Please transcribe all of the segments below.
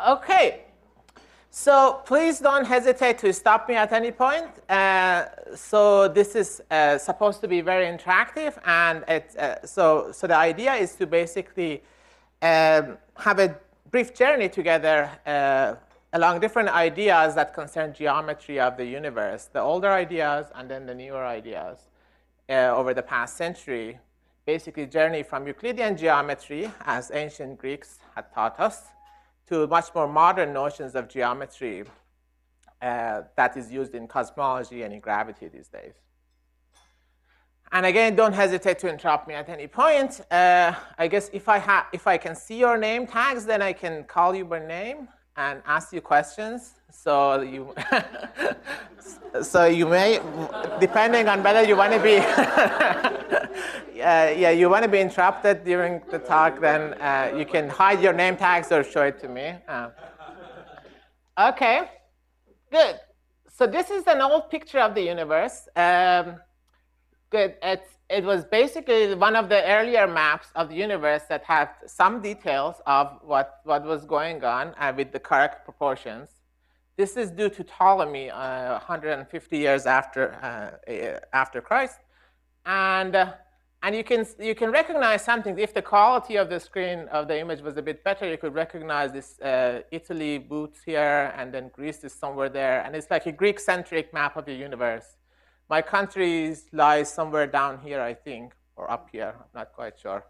Okay. So please don't hesitate to stop me at any point. So this is supposed to be very interactive, and so the idea is to basically have a brief journey together along different ideas that concern geometry of the universe, the older ideas and then the newer ideas over the past century. Basically, journey from Euclidean geometry, as ancient Greeks had taught us, to much more modern notions of geometry that is used in cosmology and in gravity these days. And again, don't hesitate to interrupt me at any point. I guess if I can see your name tags, then I can call you by name and ask you questions. So you, so you may, depending on whether you want to be, you want to be interrupted during the talk, then you can hide your name tags or show it to me. Okay, good. So this is an old picture of the universe. Good. It was basically one of the earlier maps of the universe that had some details of what was going on with the correct proportions. This is due to Ptolemy 150 years after Christ. And you can recognize something. If the quality of the screen of the image was a bit better, you could recognize this Italy boots here, and then Greece is somewhere there. And it's like a Greek-centric map of the universe. My country lies somewhere down here, I think, or up here. I'm not quite sure.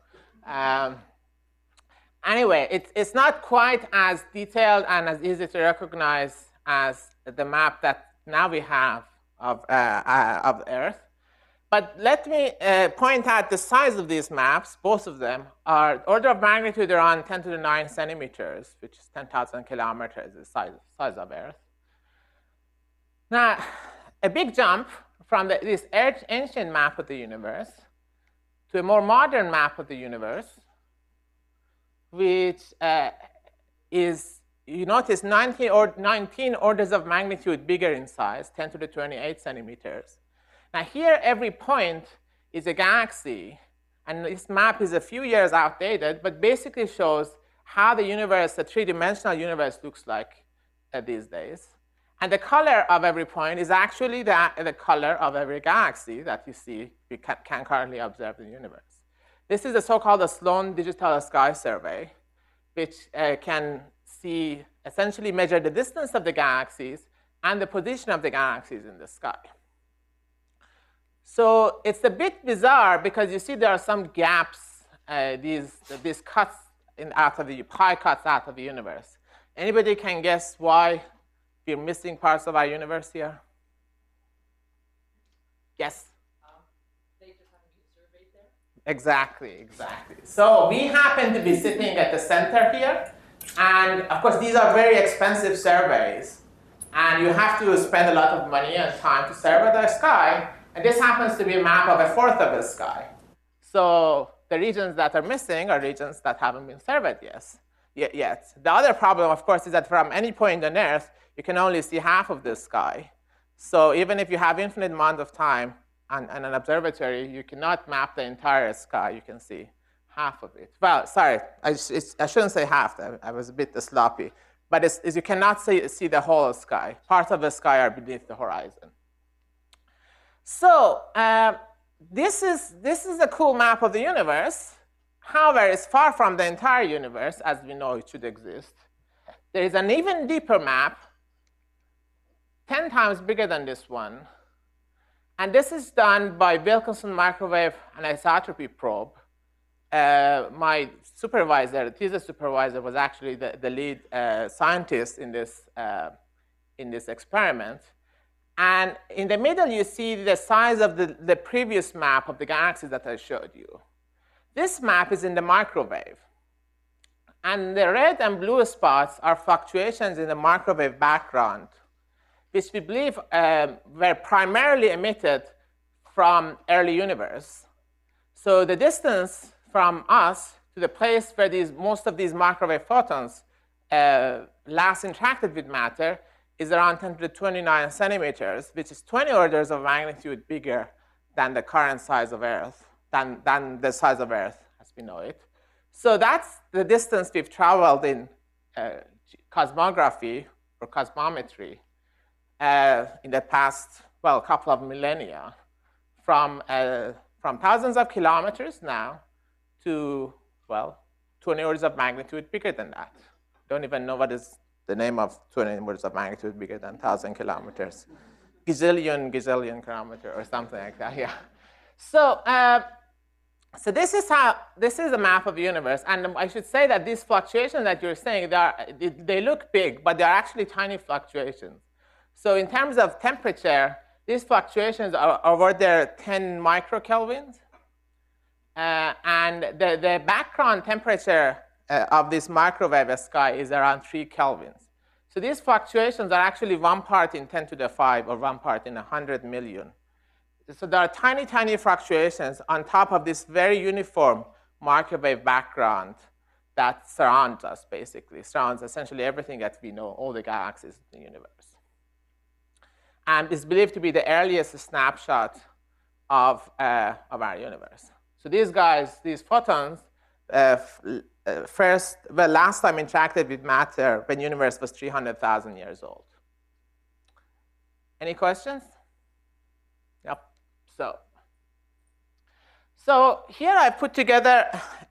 Anyway, it's not quite as detailed and as easy to recognize as the map that now we have of Earth. But let me point out the size of these maps. Both of them are order of magnitude around 10 to the 9 centimeters, which is 10,000 kilometers, the size of Earth. Now, a big jump from this ancient map of the universe to a more modern map of the universe, which is, you notice, 19 orders of magnitude bigger in size, 10 to the 28 centimeters. Now here, every point is a galaxy, and this map is a few years outdated, but basically shows how the universe, the three-dimensional universe, looks like these days. And the color of every point is actually the color of every galaxy that you see, we can currently observe in the universe. This is the so-called Sloan Digital Sky Survey, which can see, essentially measure the distance of the galaxies and the position of the galaxies in the sky. So it's a bit bizarre because you see there are some gaps, these cuts out of the pie cuts out of the universe. Anybody can guess why we're missing parts of our universe here? Yes? They just haven't been surveyed there? Exactly. So we happen to be sitting at the center here. And of course, these are very expensive surveys. And you have to spend a lot of money and time to survey the sky. And this happens to be a map of a fourth of the sky. So the regions that are missing are regions that haven't been surveyed yet. The other problem, of course, is that from any point on Earth, you can only see half of the sky. So even if you have infinite amount of time and an observatory, you cannot map the entire sky. You can see half of it. Well, sorry, I shouldn't say half. I was a bit sloppy. But you cannot see the whole sky. Parts of the sky are beneath the horizon. So this is a cool map of the universe. However, it's far from the entire universe, as we know it should exist. There is an even deeper map, 10 times bigger than this one. And this is done by Wilkinson Microwave Anisotropy Probe. My supervisor, the thesis supervisor, was actually the lead scientist in this experiment. And in the middle, you see the size of the previous map of the galaxies that I showed you. This map is in the microwave. And the red and blue spots are fluctuations in the microwave background, which we believe were primarily emitted from early universe. So the distance from us to the place where most of these microwave photons last interacted with matter is around 10 to the 29 centimeters, which is 20 orders of magnitude bigger than the current size of Earth, than the size of Earth as we know it. So that's the distance we've traveled in cosmography or cosmometry in the past, well, couple of millennia, from thousands of kilometers now to, well, 20 orders of magnitude bigger than that. Don't even know what is the name of 20 orders of magnitude bigger than 1,000 kilometers. Gazillion kilometer or something like that, yeah. So, so this is a map of the universe. And I should say that these fluctuations that you're saying, they look big, but they're actually tiny fluctuations. So in terms of temperature, these fluctuations are over there 10 microkelvins. And the background temperature of this microwave sky is around 3 kelvins. So these fluctuations are actually 1 part in 10 to the 5 or 1 part in 100 million. So there are tiny, tiny fluctuations on top of this very uniform microwave background that surrounds us, basically, surrounds essentially everything that we know, all the galaxies in the universe. And is believed to be the earliest snapshot of our universe. So these guys, these photons, last time interacted with matter when the universe was 300,000 years old. Any questions? Yep. So here I put together,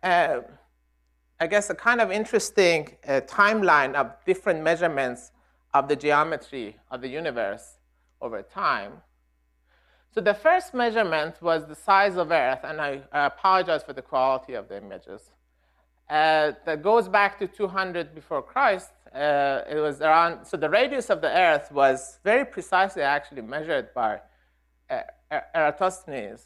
I guess, a kind of interesting timeline of different measurements of the geometry of the universe over time. So the first measurement was the size of Earth, and I apologize for the quality of the images. That goes back to 200 before Christ. It was around, so the radius of the Earth was very precisely actually measured by Eratosthenes.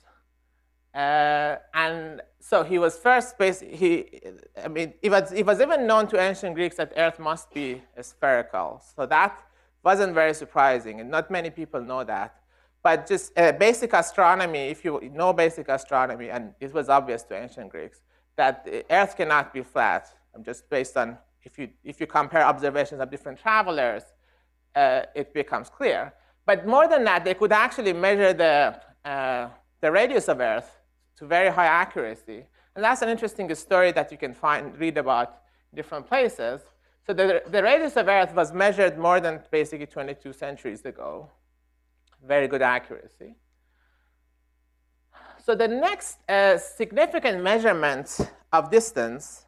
And so he was first, it was even known to ancient Greeks that Earth must be spherical. So that wasn't very surprising, and not many people know that. But just basic astronomy, if you know basic astronomy, and it was obvious to ancient Greeks, that the Earth cannot be flat. Just based on, if you compare observations of different travelers, it becomes clear. But more than that, they could actually measure the radius of Earth to very high accuracy. And that's an interesting story that you can read about in different places. So the radius of Earth was measured more than basically 22 centuries ago. Very good accuracy. So the next significant measurement of distance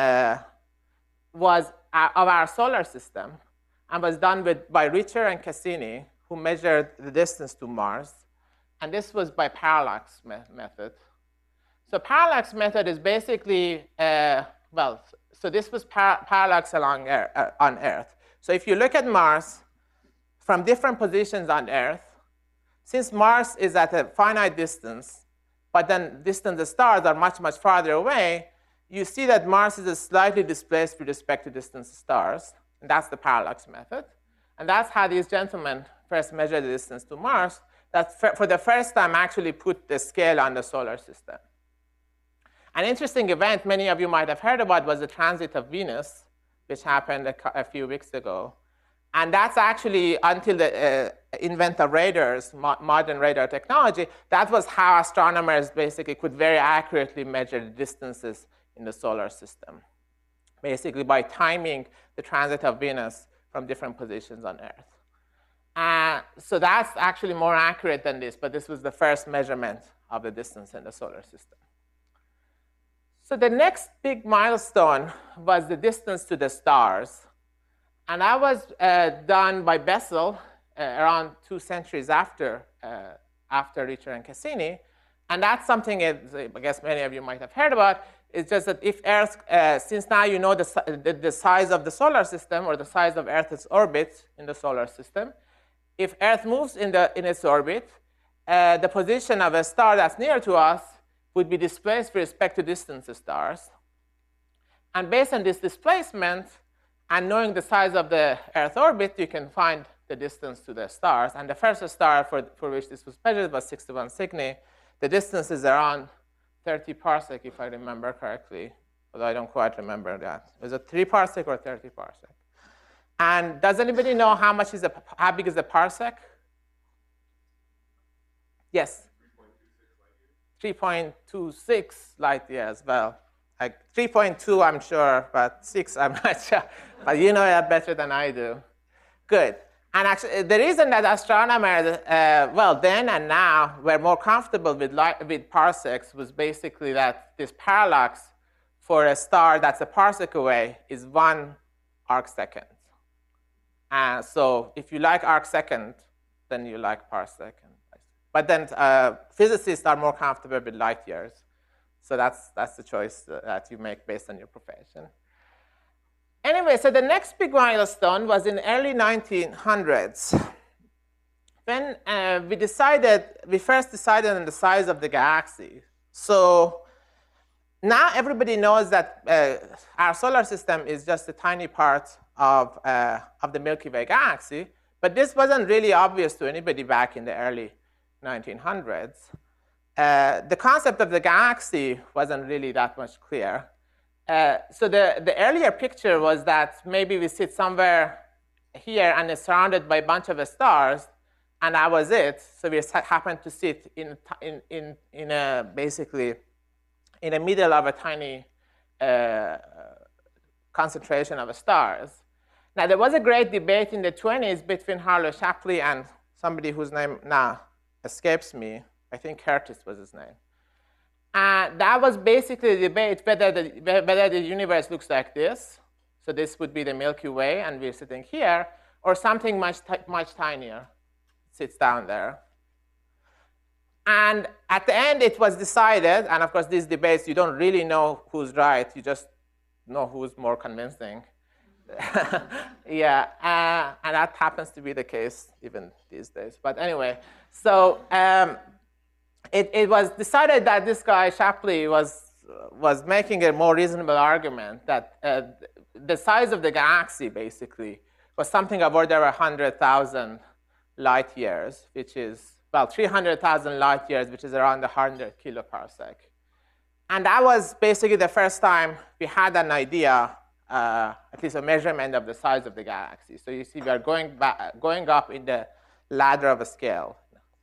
was of our solar system, and was done by Richter and Cassini, who measured the distance to Mars. And this was by parallax method. So parallax method is basically, so this was parallax on Earth. So if you look at Mars from different positions on Earth, since Mars is at a finite distance, but then distant stars are much, much farther away, you see that Mars is slightly displaced with respect to distant stars. And that's the parallax method. And that's how these gentlemen first measured the distance to Mars, that for the first time actually put the scale on the solar system. An interesting event many of you might have heard about was the transit of Venus, which happened a few weeks ago. And that's actually, until the invent of radars, modern radar technology, that was how astronomers basically could very accurately measure the distances in the solar system, basically by timing the transit of Venus from different positions on Earth. So that's actually more accurate than this, but this was the first measurement of the distance in the solar system. So the next big milestone was the distance to the stars. And that was done by Bessel around 2 centuries after Richter and Cassini. And that's something I guess many of you might have heard about. It's just that if Earth, since now you know the size of the solar system or the size of Earth's orbit in the solar system, if Earth moves in its orbit, the position of a star that's near to us would be displaced with respect to distant stars. And based on this displacement, and knowing the size of the Earth orbit, you can find the distance to the stars. And the first star for which this was measured was 61 Cygni. The distance is around 30 parsec, if I remember correctly, although I don't quite remember that. Was it 3 parsec or 30 parsec? And does anybody know how big is a parsec? Yes? 3.26 light years. Well, Like 3.2, I'm sure, but 6, I'm not sure. But you know that better than I do. Good. And actually, the reason that astronomers, well, then and now, were more comfortable with parsecs was basically that this parallax for a star that's a parsec away is 1 arcsecond. So if you like arcsecond, then you like parsec. But then physicists are more comfortable with light years. So that's the choice that you make based on your profession. Anyway, so the next big milestone was in early 1900s. When we first decided on the size of the galaxy. So now everybody knows that our solar system is just a tiny part of the Milky Way galaxy, but this wasn't really obvious to anybody back in the early 1900s. The concept of the galaxy wasn't really that much clear. So the earlier picture was that maybe we sit somewhere here and it's surrounded by a bunch of stars, and that was it. So we happened to sit basically in the middle of a tiny concentration of stars. Now, there was a great debate in the 20s between Harlow Shapley and somebody whose name now escapes me. I think Curtis was his name. And that was basically the debate whether the universe looks like this. So this would be the Milky Way, and we're sitting here, or something much tinier sits down there. And at the end, it was decided, and of course, these debates, you don't really know who's right. You just know who's more convincing. Yeah, and that happens to be the case even these days. But anyway, so it was decided that this guy, Shapley, was making a more reasonable argument that the size of the galaxy, basically, was something of order 100,000 light years, which is, well, 300,000 light years, which is around 100 kiloparsec. And that was basically the first time we had an idea, at least a measurement of the size of the galaxy. So you see, we are going up in the ladder of scales.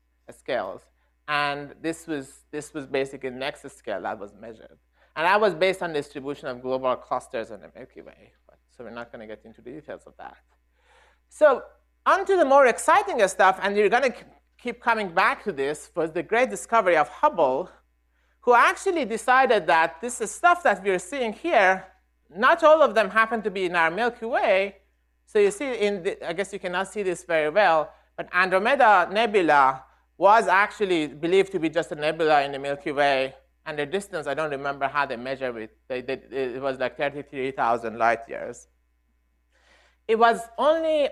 And this was basically the next scale that was measured. And that was based on the distribution of global clusters in the Milky Way. So we're not going to get into the details of that. So on to the more exciting stuff, and you're going to keep coming back to this, was the great discovery of Hubble, who actually decided that this is stuff that we're seeing here, not all of them happen to be in our Milky Way. So you see, I guess you cannot see this very well, but Andromeda Nebula was actually believed to be just a nebula in the Milky Way. And the distance, I don't remember how they measured it. It was like 33,000 light years. It was only,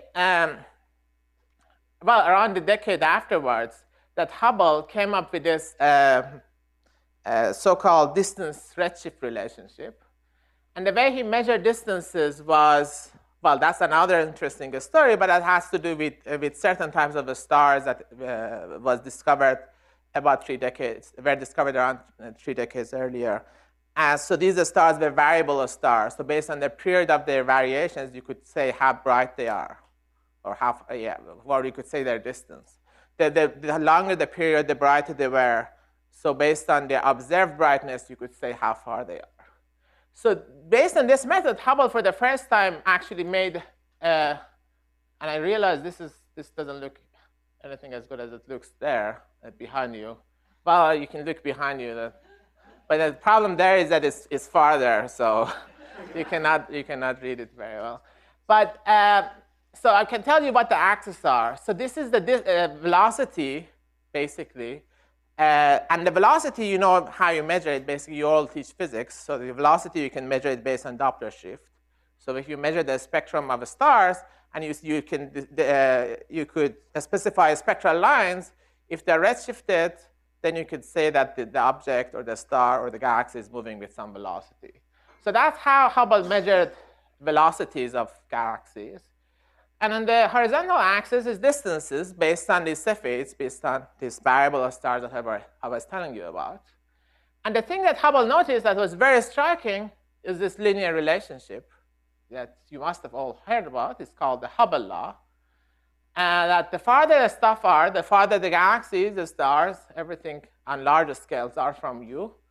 around the decade afterwards that Hubble came up with this so-called distance redshift relationship. And the way he measured distances was, well, that's another interesting story, but it has to do with certain types of stars that was discovered about 3 decades, were discovered around 3 decades earlier. So these stars were variable stars. So based on the period of their variations, you could say how bright they are, or or you could say their distance. The longer the period, the brighter they were. So based on the observed brightness, you could say how far they are. So based on this method, Hubble for the first time actually made, and I realized this doesn't look anything as good as it looks there behind you. Well, you can look behind you, but the problem there is that it's farther, so you cannot read it very well. But so I can tell you what the axes are. So this is the velocity, basically. And the velocity, you know how you measure it. Basically, you all teach physics. So the velocity, you can measure it based on Doppler shift. So if you measure the spectrum of stars, and you could specify spectral lines, if they're redshifted, then you could say that the object or the star or the galaxy is moving with some velocity. So that's how Hubble measured velocities of galaxies. And on the horizontal axis is distances based on these Cepheids, based on these variable stars that I was telling you about. And the thing that Hubble noticed that was very striking is this linear relationship that you must have all heard about. It's called the Hubble law. And that the farther the stuff are, the farther the galaxies, the stars, everything on larger scales are from you,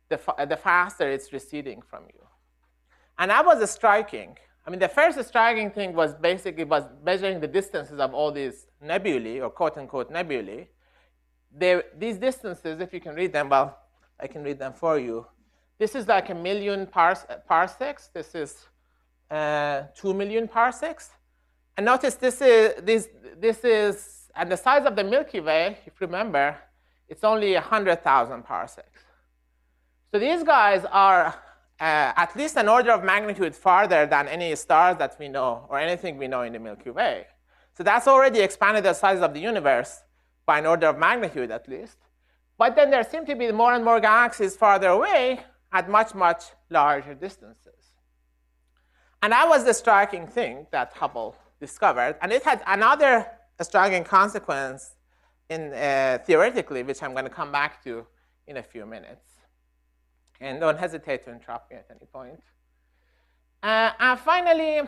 the faster it's receding from you. And that was striking. I mean, the first striking thing was basically measuring the distances of all these nebulae, or quote-unquote nebulae. These distances, if you can read them, well, I can read them for you. This is like 1 million parsecs. This is 2 million parsecs. And notice this is, and the size of the Milky Way, if you remember, it's only 100,000 parsecs. So these guys are at least an order of magnitude farther than any stars that we know or anything we know in the Milky Way. So that's already expanded the size of the universe by an order of magnitude at least. But then there seem to be more and more galaxies farther away at much, much larger distances. And that was the striking thing that Hubble discovered. And it had another striking consequence theoretically, which I'm going to come back to in a few minutes. And don't hesitate to interrupt me at any point. And finally,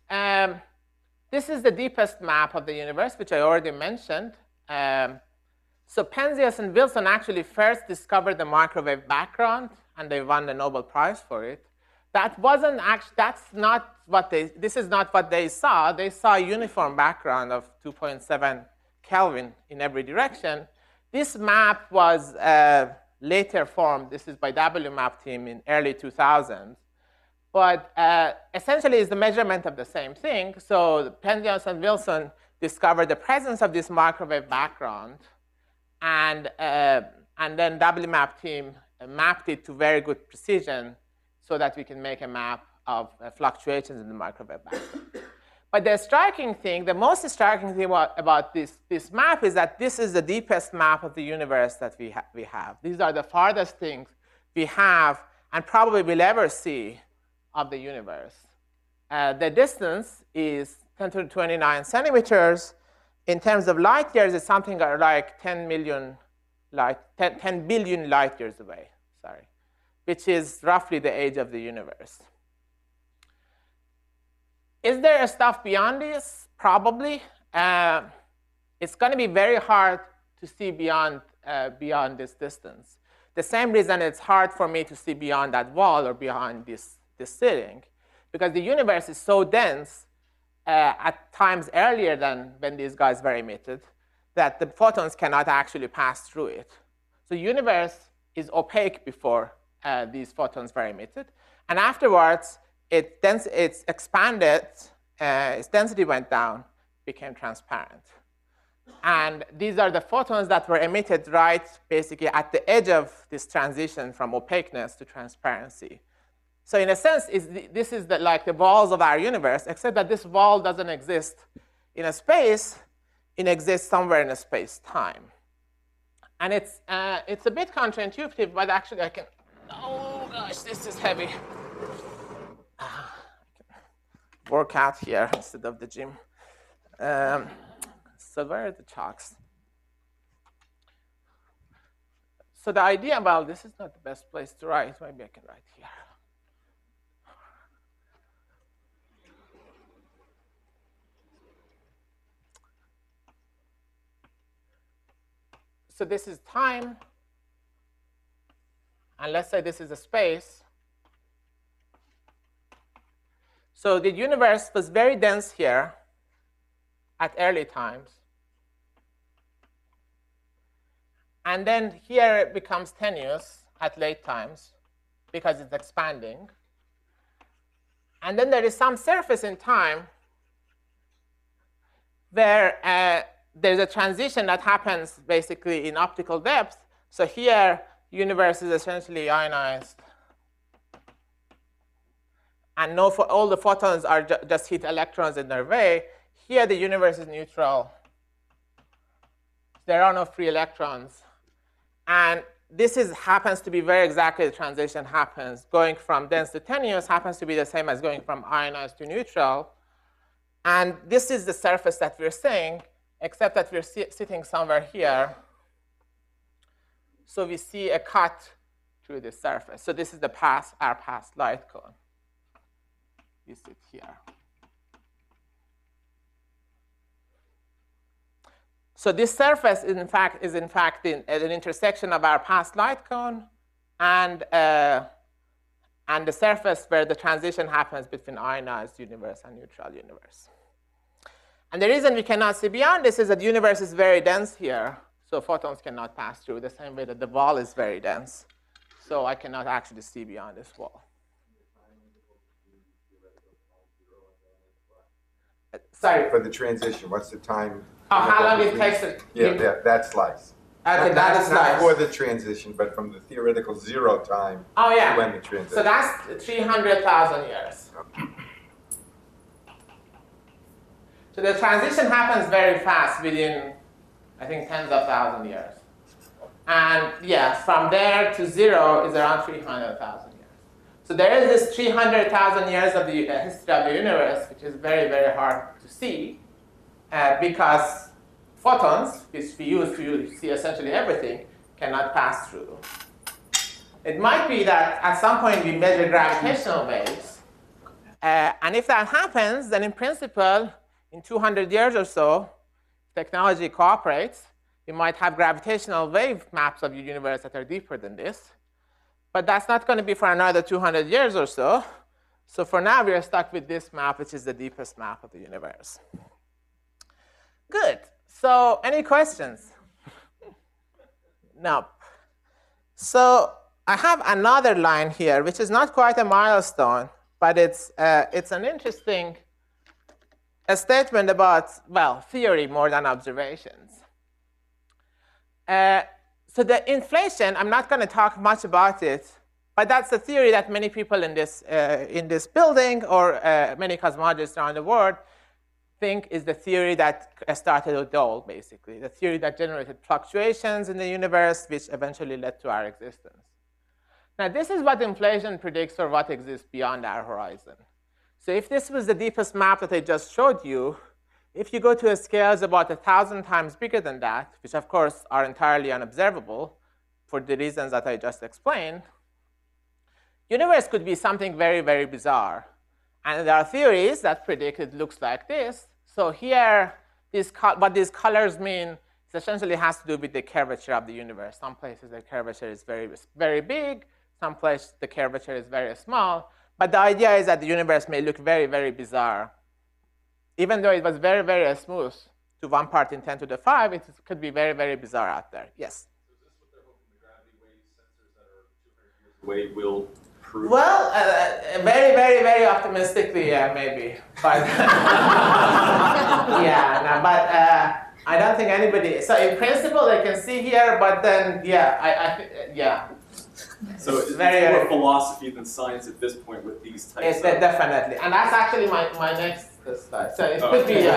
this is the deepest map of the universe, which I already mentioned. So Penzias and Wilson actually first discovered the microwave background, and they won the Nobel Prize for it. That wasn't actually, this is not what they saw. They saw a uniform background of 2.7 Kelvin in every direction. This map was later formed. This is by WMAP team in early 2000s. But essentially, it's the measurement of the same thing. So Penzias and Wilson discovered the presence of this microwave background. And then WMAP team mapped it to very good precision so that we can make a map of fluctuations in the microwave background. But the striking thing, the most striking thing about this map is that this is the deepest map of the universe that we have. These are the farthest things we have and probably will ever see of the universe. The distance is 10 to the 29 centimeters. In terms of light years, it's something like 10 billion light years away, which is roughly the age of the universe. Is there stuff beyond this? Probably. It's going to be very hard to see beyond this distance. The same reason it's hard for me to see beyond that wall or beyond this ceiling, because the universe is so dense at times earlier than when these guys were emitted that the photons cannot actually pass through it. So the universe is opaque before these photons were emitted. And afterwards, it's expanded, its density went down, became transparent. And these are the photons that were emitted right basically at the edge of this transition from opaqueness to transparency. So in a sense, this is like the walls of our universe, except that this wall doesn't exist in a space. It exists somewhere in a space-time. And it's a bit counterintuitive, but actually I can, oh gosh, this is heavy. Work out here instead of the gym. So where are the chalks? So the idea, well, this is not the best place to write. Maybe I can write here. So this is time. And let's say this is a space. So the universe was very dense here at early times. And then here it becomes tenuous at late times because it's expanding. And then there is some surface in time where there's a transition that happens basically in optical depth. So here, the universe is essentially ionized. And all the photons are just hit electrons in their way. Here, the universe is neutral. There are no free electrons. And this happens to be very exactly the transition happens. Going from dense to tenuous happens to be the same as going from ionized to neutral. And this is the surface that we're seeing, except that we're sitting somewhere here. So we see a cut through the surface. So this is our past light cone. We sit here. So this surface is in fact at an intersection of our past light cone and the surface where the transition happens between ionized universe and neutral universe. And the reason we cannot see beyond this is that the universe is very dense here, so photons cannot pass through the same way that the wall is very dense. So I cannot actually see beyond this wall. Sorry. For the transition, what's the time? Oh, how long it takes to... Yeah, that slice. Okay, that is not for the transition, but from the theoretical zero time to when the transition. So that's 300,000 years. Okay. So the transition happens very fast within, I think, tens of thousands years. And yeah, from there to zero is around 300,000 years. So there is this 300,000 years of the history of the universe, which is very, very hard to see because photons, which we use to see essentially everything, cannot pass through. It might be that at some point we measure gravitational waves. And if that happens, then in principle, in 200 years or so, technology cooperates, we might have gravitational wave maps of the universe that are deeper than this. But that's not going to be for another 200 years or so. So for now, we are stuck with this map, which is the deepest map of the universe. Good. So any questions? No. So I have another line here, which is not quite a milestone, but it's an interesting statement about, well, theory more than observations. So the inflation, I'm not going to talk much about it, but that's the theory that many people in this building or many cosmologists around the world think is the theory that started with Dole, basically, the theory that generated fluctuations in the universe, which eventually led to our existence. Now, this is what inflation predicts for what exists beyond our horizon. So if this was the deepest map that I just showed you, if you go to scales about 1,000 times bigger than that, which of course are entirely unobservable for the reasons that I just explained, universe could be something very, very bizarre. And there are theories that predict it looks like this. So here, what these colors mean is essentially has to do with the curvature of the universe. Some places the curvature is very, very big. Some places the curvature is very small. But the idea is that the universe may look very, very bizarre. Even though it was very, very smooth to 1 part in 10 to the 5, it could be very, very bizarre out there. Yes? So is this what they're hoping the gravity wave sensors that are 200 years away will prove? Well, very, very, very optimistically, maybe. But yeah, no, but I don't think anybody. So in principle, they can see here, but then yeah. So it's more philosophy than science at this point with these types. Definitely, and that's actually my next slide. So it could be.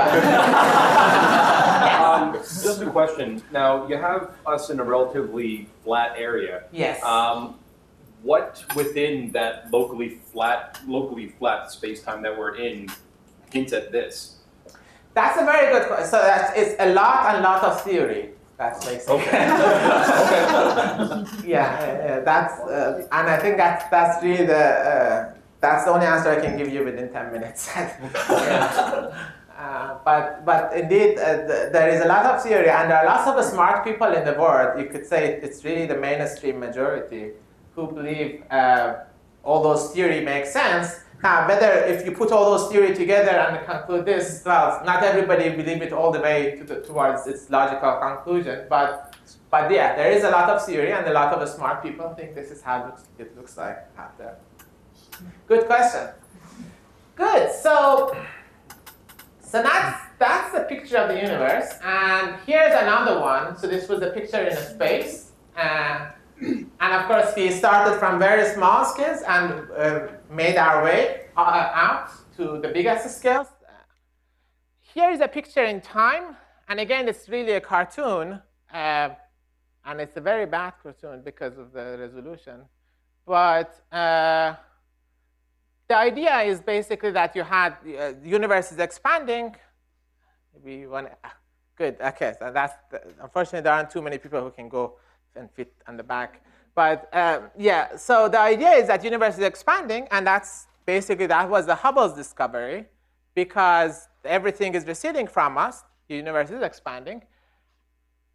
Just a question. Now you have us in a relatively flat area. Yes. What within that locally flat space-time that we're in hints at this? That's a very good question. So it's a lot of theory. That's basically. Okay. Yeah, that's and I think that's really that's the only answer I can give you within 10 minutes. But indeed, there is a lot of theory, and there are lots of smart people in the world. You could say it's really the mainstream majority who believe all those theory makes sense. Now, whether if you put all those theory together and conclude this, well, not everybody believe it all the way towards its logical conclusion. But yeah, there is a lot of theory, and a lot of smart people think this is how it looks like out there. Good question. Good. So that's the picture of the universe, and here's another one. So this was a picture in space. And of course, we started from very small scales and made our way out to the biggest scales. Here is a picture in time. And again, it's really a cartoon. And it's a very bad cartoon because of the resolution. But the idea is basically that you had the universe is expanding. Maybe one. Good. OK, so unfortunately, there aren't too many people who can go and fit on the back. But yeah, so the idea is that universe is expanding, and that was the Hubble's discovery, because everything is receding from us, the universe is expanding.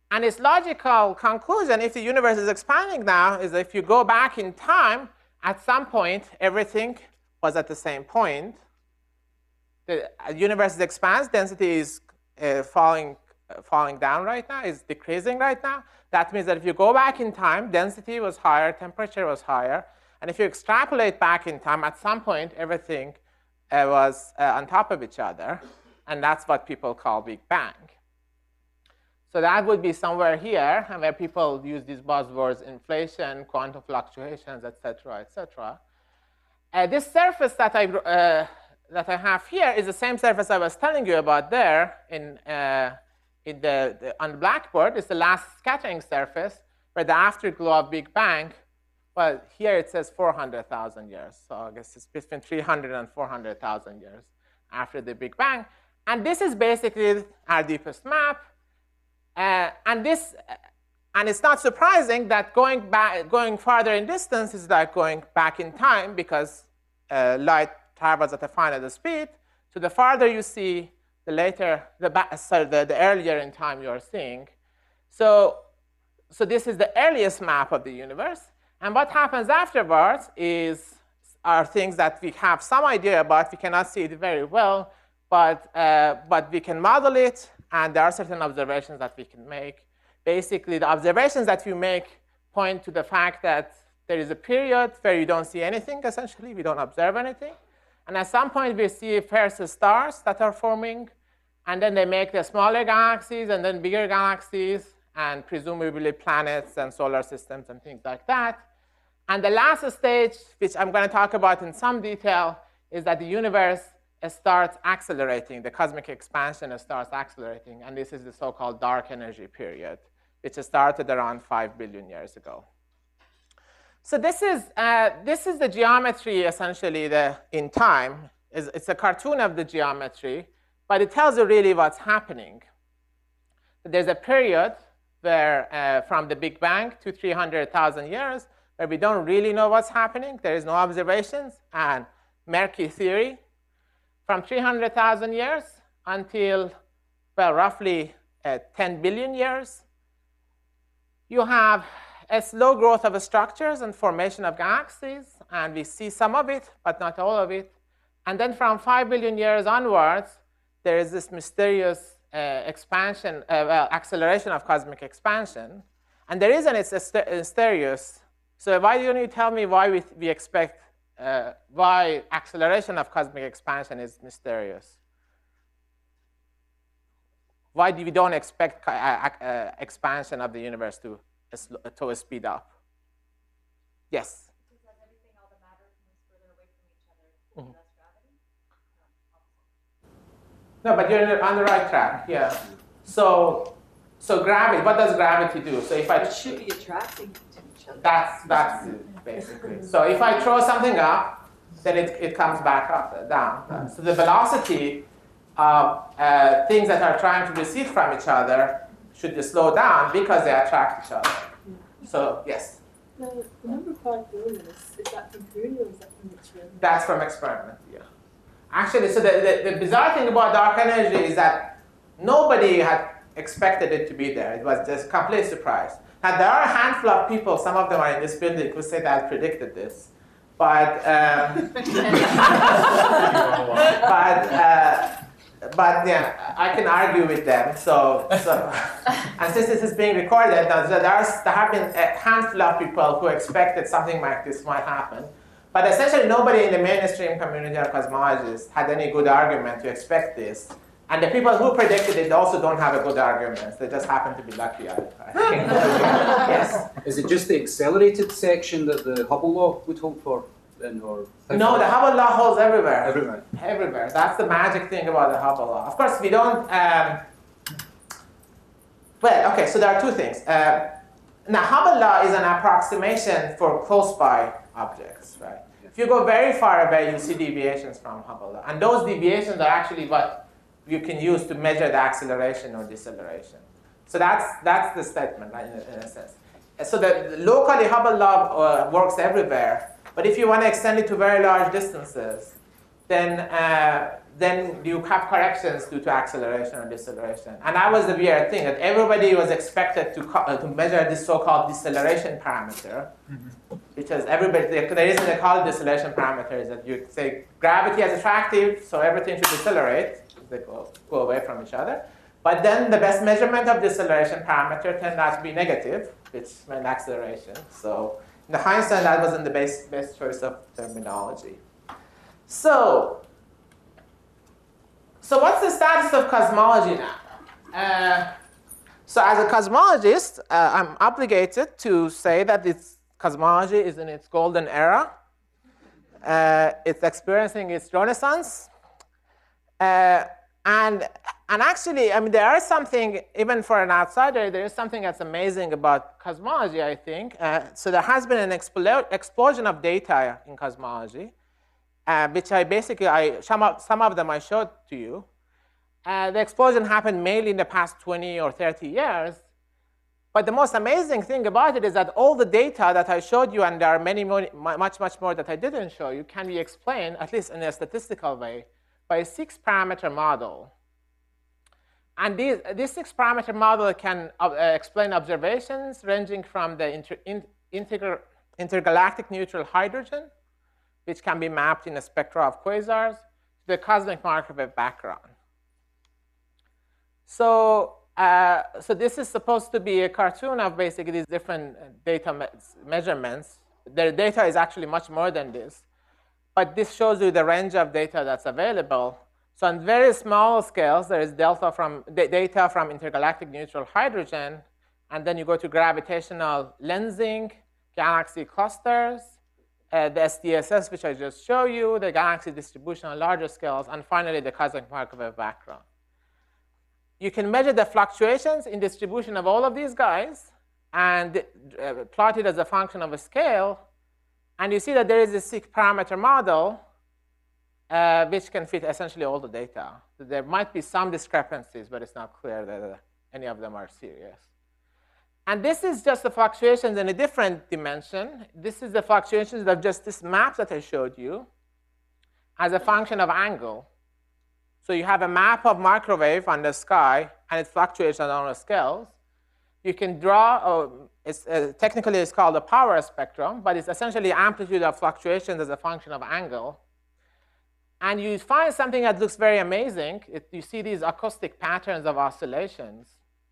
And its logical conclusion, if the universe is expanding now, is if you go back in time, at some point, everything was at the same point. The universe expands, density is falling down right now, is decreasing right now. That means that if you go back in time, density was higher, temperature was higher. And if you extrapolate back in time, at some point, everything was on top of each other. And that's what people call Big Bang. So that would be somewhere here, and where people use these buzzwords: inflation, quantum fluctuations, et cetera. This surface that I have here is the same surface I was telling you about there on the blackboard. It's the last scattering surface, where the afterglow of Big Bang, well, here it says 400,000 years. So I guess it's between 300 and 400,000 years after the Big Bang. And this is basically our deepest map. And it's not surprising that going farther in distance is like going back in time, because light travels at a finite speed. So the farther you see, the earlier in time you are seeing. So this is the earliest map of the universe. And what happens afterwards are things that we have some idea about. We cannot see it very well, but we can model it. And there are certain observations that we can make. Basically, the observations that we make point to the fact that there is a period where you don't see anything, essentially. We don't observe anything. And at some point, we see first stars that are forming. And then they make the smaller galaxies and then bigger galaxies, and presumably planets and solar systems and things like that. And the last stage, which I'm going to talk about in some detail, is that the universe starts accelerating. The cosmic expansion starts accelerating. And this is the so-called dark energy period, which started around 5 billion years ago. So this is the geometry, essentially, in time. It's a cartoon of the geometry, but it tells you really what's happening. There's a period where, from the Big Bang to 300,000 years, where we don't really know what's happening. There is no observations and murky theory. From 300,000 years until, well, roughly 10 billion years, you have a slow growth of structures and formation of galaxies. And we see some of it, but not all of it. And then from 5 billion years onwards, there is this mysterious acceleration of cosmic expansion. And the reason it's mysterious, so why don't you tell me why we expect why acceleration of cosmic expansion is mysterious? Why we don't expect expansion of the universe to speed up? Yes? Because as everything, all the matter moves further away from each other, less gravity? No, but you're on the right track, yeah. So gravity, what does gravity do? So if It should be attracting to each other. That's it, basically. So if I throw something up, then it comes back up, down. So the velocity of things that are trying to recede from each other should slow down because they attract each other. So yes? Now, the number 5 billion, is that from theory or is that from experiment? That's from experiment, yeah. Actually, so the bizarre thing about dark energy is that nobody had expected it to be there. It was just a complete surprise. Now, there are a handful of people, some of them are in this building, who say that I predicted this. But yeah, I can argue with them. So and since this is being recorded, there have been a handful of people who expected something like this might happen. But essentially, nobody in the mainstream community of cosmologists had any good argument to expect this. And the people who predicted it also don't have a good argument. They just happen to be lucky, I think. Yes? Is it just the accelerated section that the Hubble law would hold for? Then, or No, the Hubble law holds everywhere. Everywhere. Everywhere. That's the magic thing about the Hubble law. Of course, we don't... well, okay, so there are two things. Now, Hubble law is an approximation for close-by objects, right? If you go very far away, you see deviations from Hubble law. And those deviations are actually what you can use to measure the acceleration or deceleration. So that's the statement, right, in a sense. So the locally Hubble law works everywhere. But if you want to extend it to very large distances, then then you have corrections due to acceleration or deceleration. And that was the weird thing, that everybody was expected to measure this so-called deceleration parameter, because everybody, the reason they call it deceleration parameter is that you say gravity is attractive, so everything should decelerate. They go away from each other. But then the best measurement of deceleration parameter turned out to be negative, which meant acceleration. So in the hindsight, that wasn't the best choice of terminology. So what's the status of cosmology now? So as a cosmologist, I'm obligated to say that cosmology is in its golden era. It's experiencing its renaissance. And actually, I mean, there is something, even for an outsider, there is something that's amazing about cosmology, I think. So there has been an explosion of data in cosmology, which some of them I showed to you. The explosion happened mainly in the past 20 or 30 years. But the most amazing thing about it is that all the data that I showed you, and there are much more that I didn't show you, can be explained, at least in a statistical way, by a 6-parameter model. And this 6-parameter model can explain observations ranging from the intergalactic neutral hydrogen, which can be mapped in a spectra of quasars, to the cosmic microwave background. So this is supposed to be a cartoon of basically these different data measurements. The data is actually much more than this. But this shows you the range of data that's available. So on very small scales, there is data from intergalactic neutral hydrogen. And then you go to gravitational lensing, galaxy clusters, the SDSS, which I just showed you, the galaxy distribution on larger scales, and finally the cosmic microwave background. You can measure the fluctuations in distribution of all of these guys and plot it as a function of a scale. And you see that there is a 6-parameter model which can fit essentially all the data. There might be some discrepancies, but it's not clear that any of them are serious. And this is just the fluctuations in a different dimension. This is the fluctuations of just this map that I showed you as a function of angle. So you have a map of microwave on the sky, and it fluctuates on all the scales. You can draw, technically it's called a power spectrum, but it's essentially amplitude of fluctuations as a function of angle. And you find something that looks very amazing. You see these acoustic patterns of oscillations.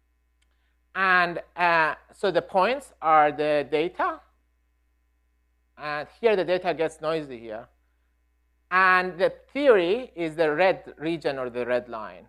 And so the points are the data. And here the data gets noisy here. And the theory is the red region or the red line.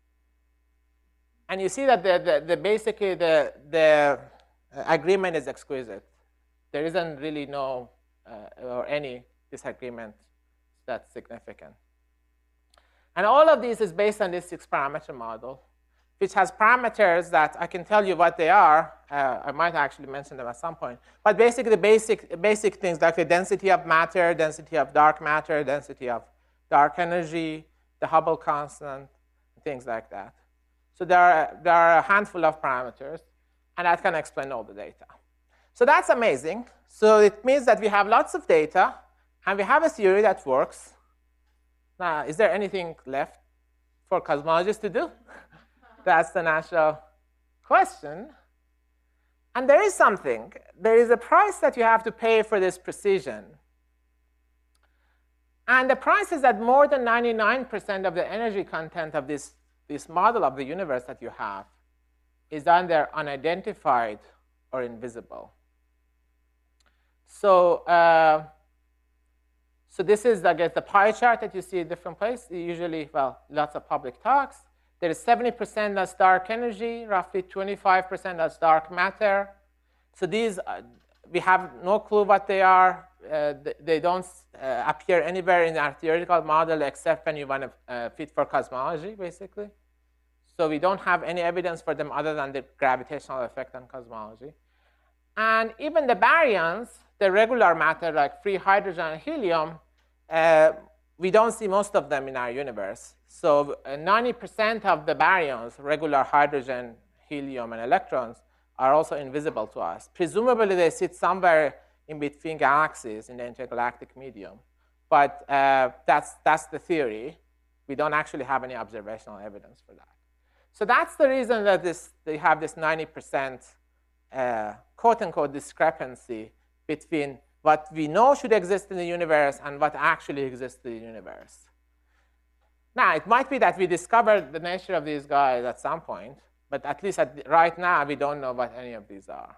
And you see that basically the agreement is exquisite. There isn't really no or any disagreement that's significant. And all of this is based on this 6-parameter model, which has parameters that I can tell you what they are. I might actually mention them at some point. But basically, the basic things like the density of matter, density of dark matter, density of dark energy, the Hubble constant, things like that. So there are a handful of parameters, and that can explain all the data. So that's amazing. So it means that we have lots of data, and we have a theory that works. Now, is there anything left for cosmologists to do? That's the natural question. And there is something. There is a price that you have to pay for this precision. And the price is that more than 99% of the energy content of this model of the universe that you have is either unidentified or invisible. So, so this is, I guess, the pie chart that you see in different places. Usually, well, lots of public talks. There is 70% that's dark energy, roughly 25% that's dark matter. So these, we have no clue what they are. They don't appear anywhere in our theoretical model except when you want to fit for cosmology, basically. So we don't have any evidence for them other than the gravitational effect on cosmology. And even the baryons, the regular matter like free hydrogen and helium, we don't see most of them in our universe. So 90% of the baryons, regular hydrogen, helium, and electrons, are also invisible to us. Presumably, they sit somewhere in between galaxies in the intergalactic medium. But that's the theory. We don't actually have any observational evidence for that. So that's the reason that they have this 90% quote-unquote discrepancy between what we know should exist in the universe and what actually exists in the universe. Now, it might be that we discovered the nature of these guys at some point, but at least right now, we don't know what any of these are.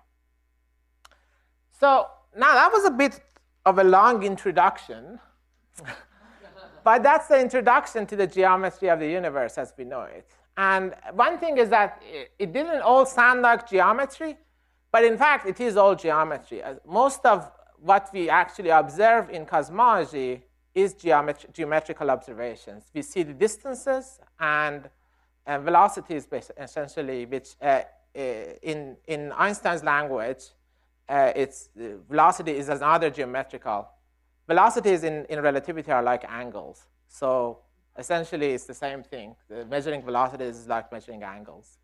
So now that was a bit of a long introduction, but that's the introduction to the geometry of the universe as we know it. And one thing is that it didn't all sound like geometry, but in fact, it is all geometry. Most of what we actually observe in cosmology is geometrical observations. We see the distances and velocities, essentially, which in Einstein's language, velocity is another geometrical. Velocities in relativity are like angles. So essentially, it's the same thing. Measuring velocities is like measuring angles.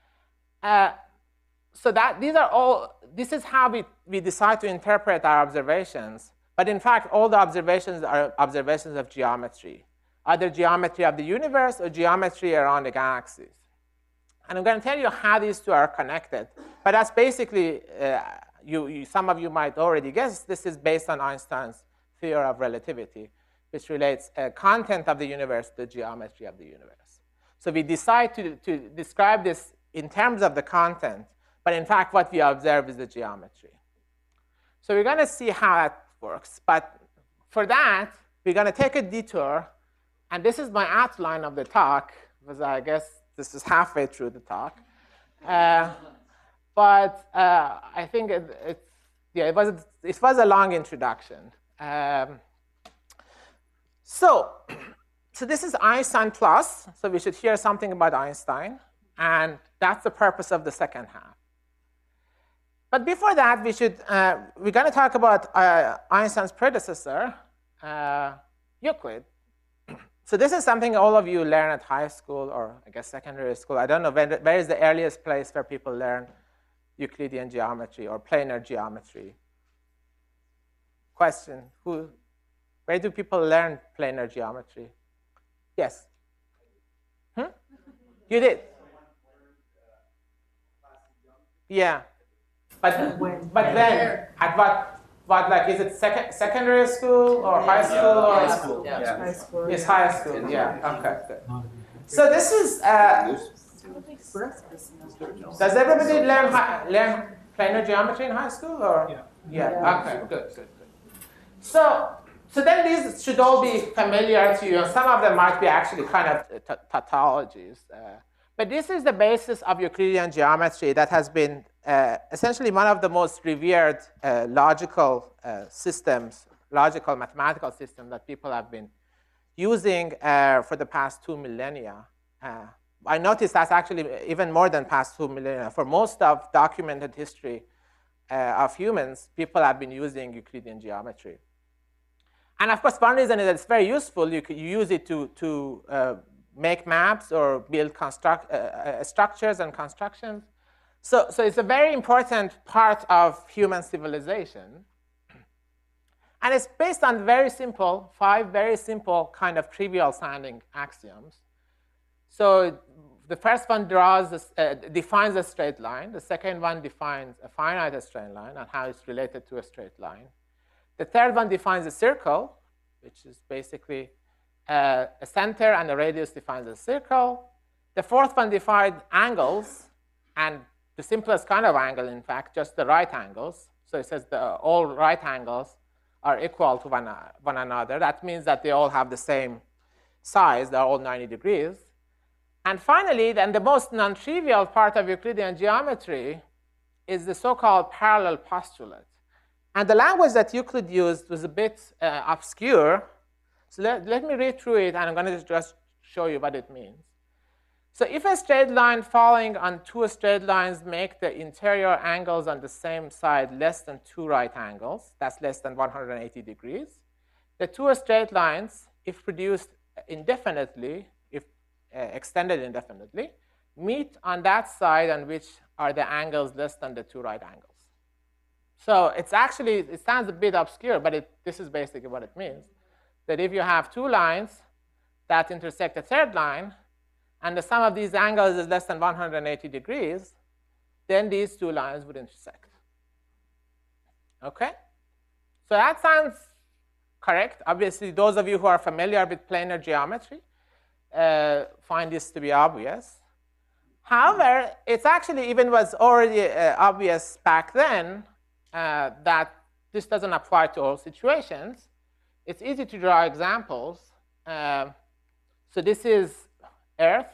So this is how we decide to interpret our observations. But in fact, all the observations are observations of geometry, either geometry of the universe or geometry around the galaxies. And I'm going to tell you how these two are connected. But that's basically, some of you might already guess, this is based on Einstein's theory of relativity, which relates content of the universe to the geometry of the universe. So we decide to describe this in terms of the content, but in fact, what we observe is the geometry. So we're going to see how that works. But for that, we're going to take a detour. And this is my outline of the talk, because I guess this is halfway through the talk. But I think it was a long introduction. So this is Einstein plus. So we should hear something about Einstein. And that's the purpose of the second half. But before that, we're going to talk about Einstein's predecessor, Euclid. So this is something all of you learn at high school or I guess secondary school. I don't know where is the earliest place where people learn Euclidean geometry or planar geometry. Question, where do people learn planar geometry? Yes? You did? Yeah. But then, at what like, is it secondary school or high school? Or High school. Yeah. High school. It's high school, yeah, okay, good. So this is, does everybody learn planar geometry in high school? Or? Yeah, okay, good. So then these should all be familiar to you, and some of them might be actually kind of tautologies. But this is the basis of Euclidean geometry that has been essentially one of the most revered logical systems, logical mathematical systems that people have been using for the past 2 millennia. I noticed that's actually even more than past 2 millennia. For most of documented history of humans, people have been using Euclidean geometry. And of course, one reason is that it's very useful. You use it to make maps or build structures and constructions. So it's a very important part of human civilization. And it's based on five very simple kind of trivial sounding axioms. So the first one defines a straight line. The second one defines a finite straight line and how it's related to a straight line. The third one defines a circle, which is basically a center and a radius defines a circle. The fourth one defines angles, and the simplest kind of angle, in fact, just the right angles. So it says all right angles are equal to one another. That means that they all have the same size. They're all 90 degrees. And finally, then the most non-trivial part of Euclidean geometry is the so-called parallel postulate. And the language that Euclid used was a bit obscure. So let me read through it, and I'm going to just show you what it means. So if a straight line falling on two straight lines make the interior angles on the same side less than 2 right angles, that's less than 180 degrees, the two straight lines, if produced indefinitely, if extended indefinitely, meet on that side on which are the angles less than the 2 right angles. So it sounds a bit obscure, but this is basically what it means. That if you have 2 lines that intersect the third line, and the sum of these angles is less than 180 degrees, then these two lines would intersect. Okay? So that sounds correct. Obviously, those of you who are familiar with planar geometry find this to be obvious. However, it's actually even was already obvious back then that this doesn't apply to all situations. It's easy to draw examples. So this is Earth.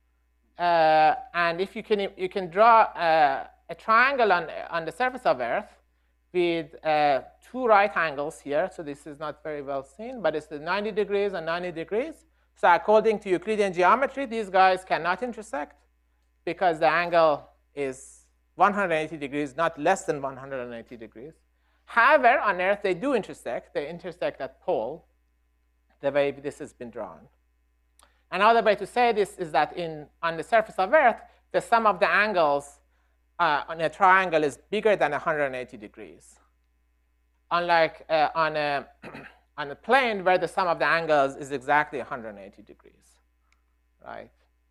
And if you can draw a triangle on the surface of Earth with two right angles here. So this is not very well seen, but it's the 90 degrees and 90 degrees. So according to Euclidean geometry, these guys cannot intersect because the angle is 180 degrees, not less than 180 degrees. However, on Earth, they do intersect. They intersect at pole, the way this has been drawn. Another way to say this is that on the surface of Earth, the sum of the angles on a triangle is bigger than 180 degrees. Unlike on a plane where the sum of the angles is exactly 180 degrees, right?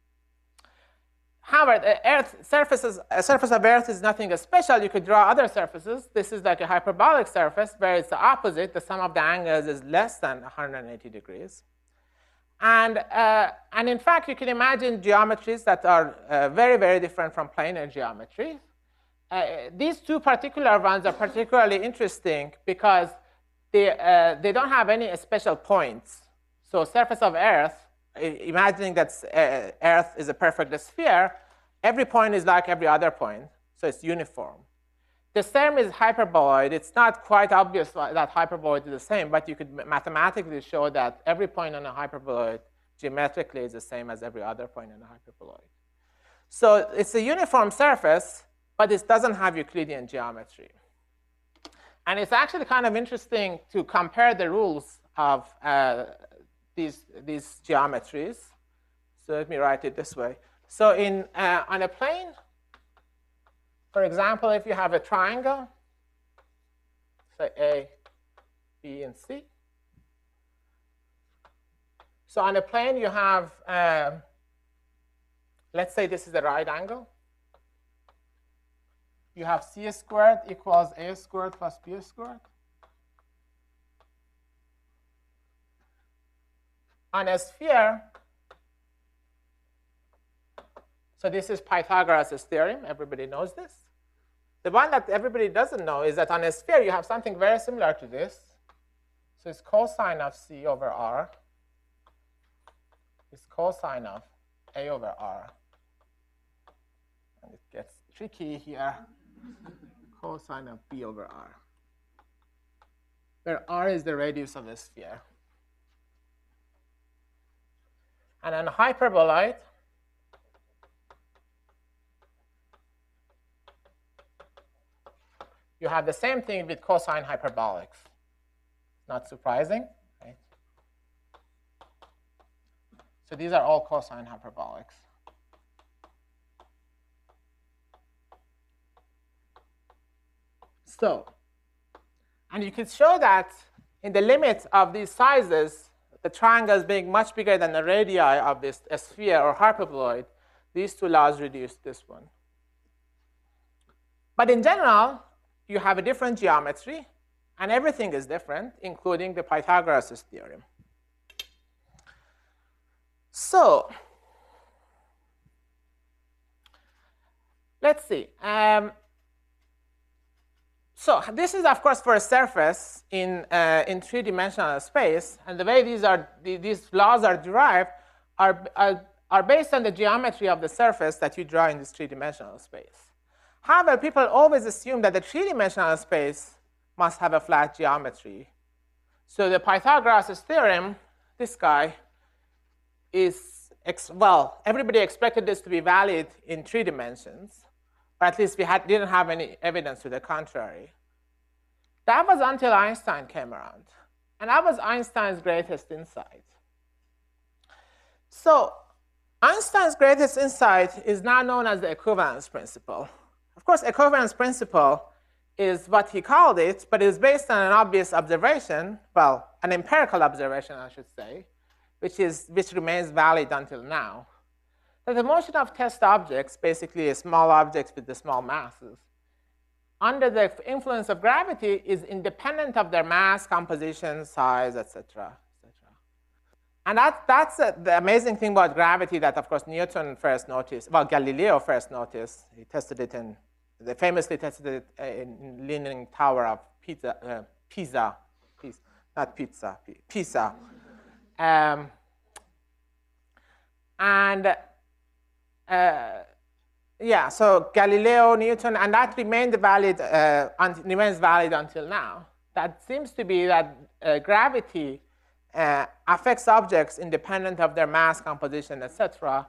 However, the surface of Earth is nothing special. You could draw other surfaces. This is like a hyperbolic surface where it's the opposite. The sum of the angles is less than 180 degrees. And in fact, you can imagine geometries that are very, very different from planar geometry. These two particular ones are particularly interesting because they don't have any special points. So surface of Earth, imagining that Earth is a perfect sphere, every point is like every other point, so it's uniform. The same is hyperboloid. It's not quite obvious that hyperboloid is the same, but you could mathematically show that every point on a hyperboloid geometrically is the same as every other point on a hyperboloid. So it's a uniform surface, but it doesn't have Euclidean geometry. And it's actually kind of interesting to compare the rules of these geometries. So let me write it this way. So on a plane, for example, if you have a triangle, say A, B, and C. So on a plane, you have, let's say this is the right angle. You have C squared equals A squared plus B squared. On a sphere, so this is Pythagoras' theorem. Everybody knows this. The one that everybody doesn't know is that on a sphere, you have something very similar to this. So it's cosine of C over R. It's cosine of A over R. And it gets tricky here. Cosine of B over R, where R is the radius of a sphere. And on hyperboloid, you have the same thing with cosine hyperbolics. Not surprising, right? So these are all cosine hyperbolics. So, and you can show that in the limit of these sizes, the triangles being much bigger than the radii of this sphere or hyperboloid, these two laws reduce this one. But in general, you have a different geometry, and everything is different, including the Pythagoras' theorem. So, let's see. So this is, of course, for a surface in three-dimensional space, and the way these laws are derived are based on the geometry of the surface that you draw in this three-dimensional space. However, people always assume that the three-dimensional space must have a flat geometry. So the Pythagoras' theorem, this guy, is, well, everybody expected this to be valid in 3 dimensions, or at least we didn't have any evidence to the contrary. That was until Einstein came around. And that was Einstein's greatest insight. So Einstein's greatest insight is now known as the equivalence principle. Of course, equivalence principle is what he called it, but it is based on an obvious observation, well, an empirical observation, I should say, which remains valid until now. So the motion of test objects, basically small objects with the small masses, under the influence of gravity is independent of their mass, composition, size, etc. And that's the amazing thing about gravity that, of course, Newton first noticed. Well, Galileo first noticed. He tested it they famously tested it in Leaning Tower of Pisa. Yeah, so Galileo, Newton, and that remained valid, remains valid until now. That seems to be that gravity affects objects independent of their mass, composition, etc.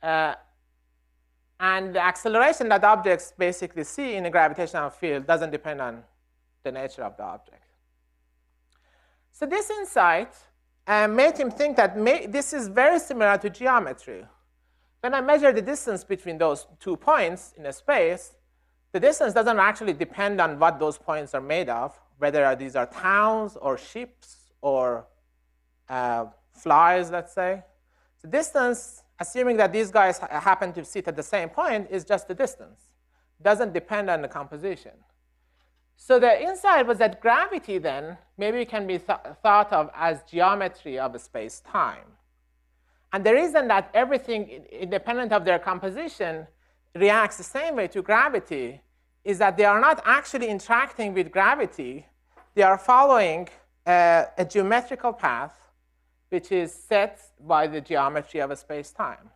And the acceleration that objects basically see in a gravitational field doesn't depend on the nature of the object. So this insight made him think that this is very similar to geometry. When I measure the distance between those 2 points in a space, the distance doesn't actually depend on what those points are made of, whether these are towns or ships or flies, let's say. The distance, assuming that these guys happen to sit at the same point, is just the distance. It doesn't depend on the composition. So the insight was that gravity then maybe can be thought of as geometry of space-time. And the reason that everything independent of their composition reacts the same way to gravity is that they are not actually interacting with gravity. They are following a geometrical path which is set by the geometry of a space-time.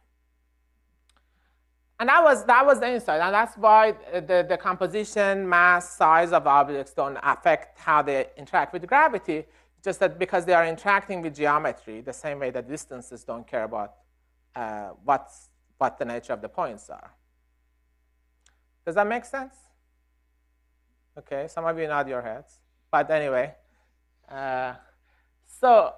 And that was the insight. And that's why the composition, mass, size of objects don't affect how they interact with gravity. Just that because they are interacting with geometry, the same way that distances don't care about what the nature of the points are. Does that make sense? Okay, some of you nod your heads. But anyway, so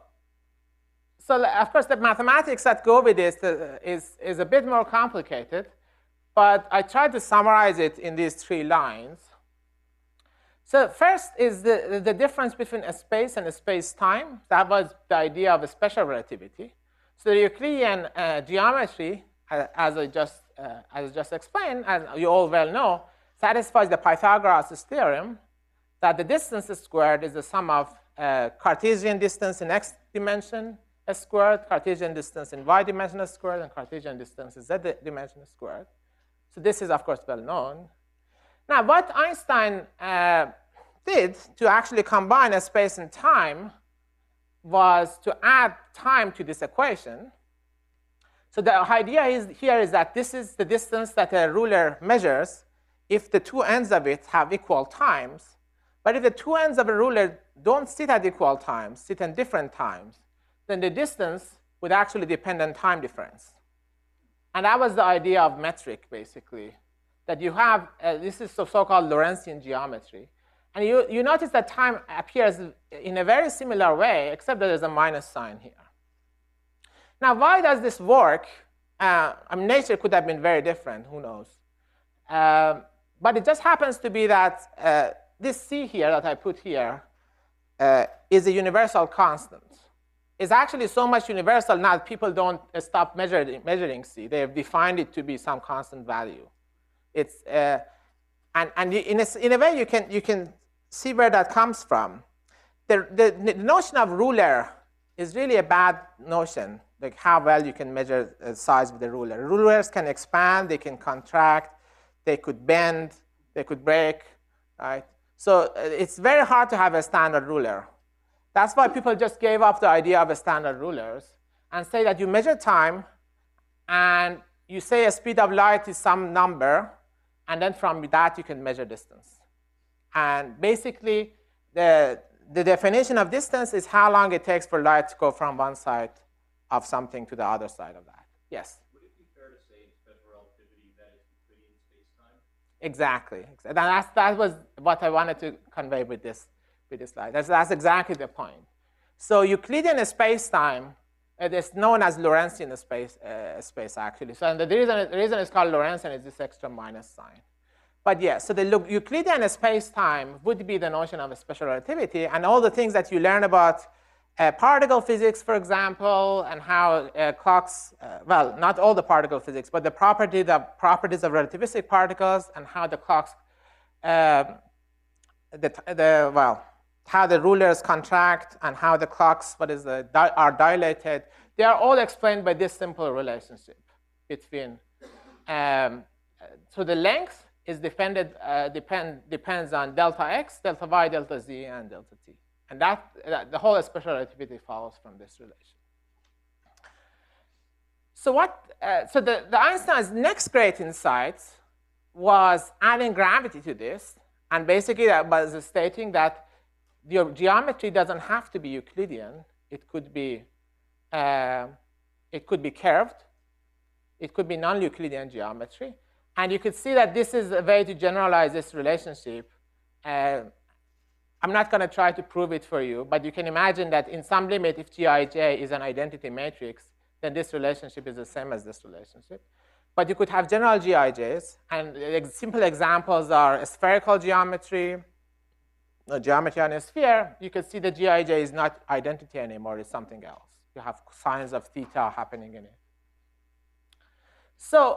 of course the mathematics that go with this is a bit more complicated, but I tried to summarize it in these 3 lines. So first is the difference between a space and a space-time. That was the idea of a special relativity. So the Euclidean geometry, as I just explained, and you all well know, satisfies the Pythagoras' theorem that the distance squared is the sum of Cartesian distance in x dimension squared, Cartesian distance in y dimension squared, and Cartesian distance in z dimension squared. So this is, of course, well known. Now, what Einstein did to actually combine a space and time was to add time to this equation. So the idea here is that this is the distance that a ruler measures if the 2 ends of it have equal times. But if the 2 ends of a ruler don't sit at equal times, sit at different times, then the distance would actually depend on time difference. And that was the idea of metric, basically. That you have, this is so-called Lorentzian geometry. And you notice that time appears in a very similar way, except that there's a minus sign here. Now, why does this work? Nature could have been very different, who knows? But it just happens to be that this C here that I put here is a universal constant. It's actually so much universal now that people don't stop measuring C. They have defined it to be some constant value. It's and in a way you can see where that comes from. The notion of ruler is really a bad notion, like how well you can measure size with the ruler. Rulers can expand, they can contract, they could bend, they could break, right? So it's very hard to have a standard ruler. That's why people just gave up the idea of a standard rulers and say that you measure time and you say a speed of light is some number, and then from that you can measure distance. And basically, the definition of distance is how long it takes for light to go from one side of something to the other side of that. Yes? Would it be fair to say in special relativity that it's Euclidean space-time? Exactly. And that was what I wanted to convey with this slide. That's exactly the point. So Euclidean space-time, it is known as Lorentzian space actually. So the reason it's called Lorentzian is this extra minus sign. But yes, so the Euclidean space-time would be the notion of a special relativity, and all the things that you learn about particle physics, for example, and how clocks, well, not all the particle physics, but the properties of relativistic particles and how the clocks, how the rulers contract and how the clocks, are dilated. They are all explained by this simple relationship between, so the length is depends on delta x, delta y, delta z, and delta t. And the whole special relativity follows from this relation. So so the Einstein's next great insight was adding gravity to this. And basically that was stating that your geometry doesn't have to be Euclidean. It could be curved. It could be non-Euclidean geometry. And you could see that this is a way to generalize this relationship. I'm not going to try to prove it for you, but you can imagine that in some limit, if Gij is an identity matrix, then this relationship is the same as this relationship. But you could have general Gijs, and simple examples are a spherical geometry, geometry on a sphere. You can see the Gij is not identity anymore, it's something else. You have signs of theta happening in it. So,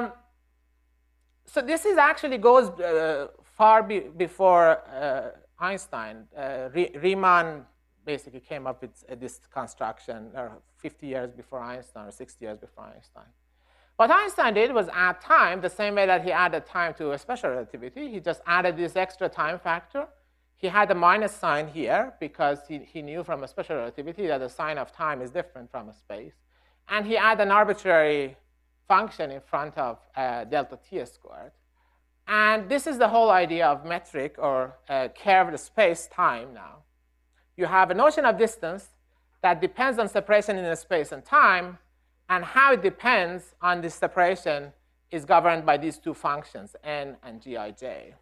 so this is actually goes far before Einstein. Riemann basically came up with this construction 50 years before Einstein or 60 years before Einstein. What Einstein did was add time the same way that he added time to a special relativity. He just added this extra time factor. He had a minus sign here because he knew from a special relativity that the sign of time is different from a space. And he added an arbitrary function in front of delta t squared. And this is the whole idea of metric or curved space-time now. You have a notion of distance that depends on separation in a space and time, and how it depends on this separation is governed by these two functions, n and Gij.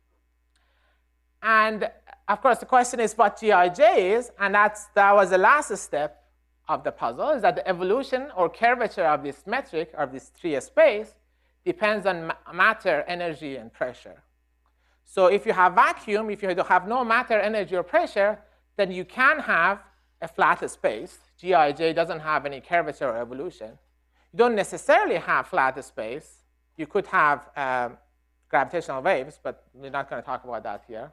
And of course, the question is what Gij is, and that was the last step of the puzzle, is that the evolution or curvature of this metric, of this 3 space, depends on matter, energy, and pressure. So if you have vacuum, if you have no matter, energy, or pressure, then you can have a flat space. Gij doesn't have any curvature or evolution. You don't necessarily have flat space. You could have gravitational waves, but we're not going to talk about that here.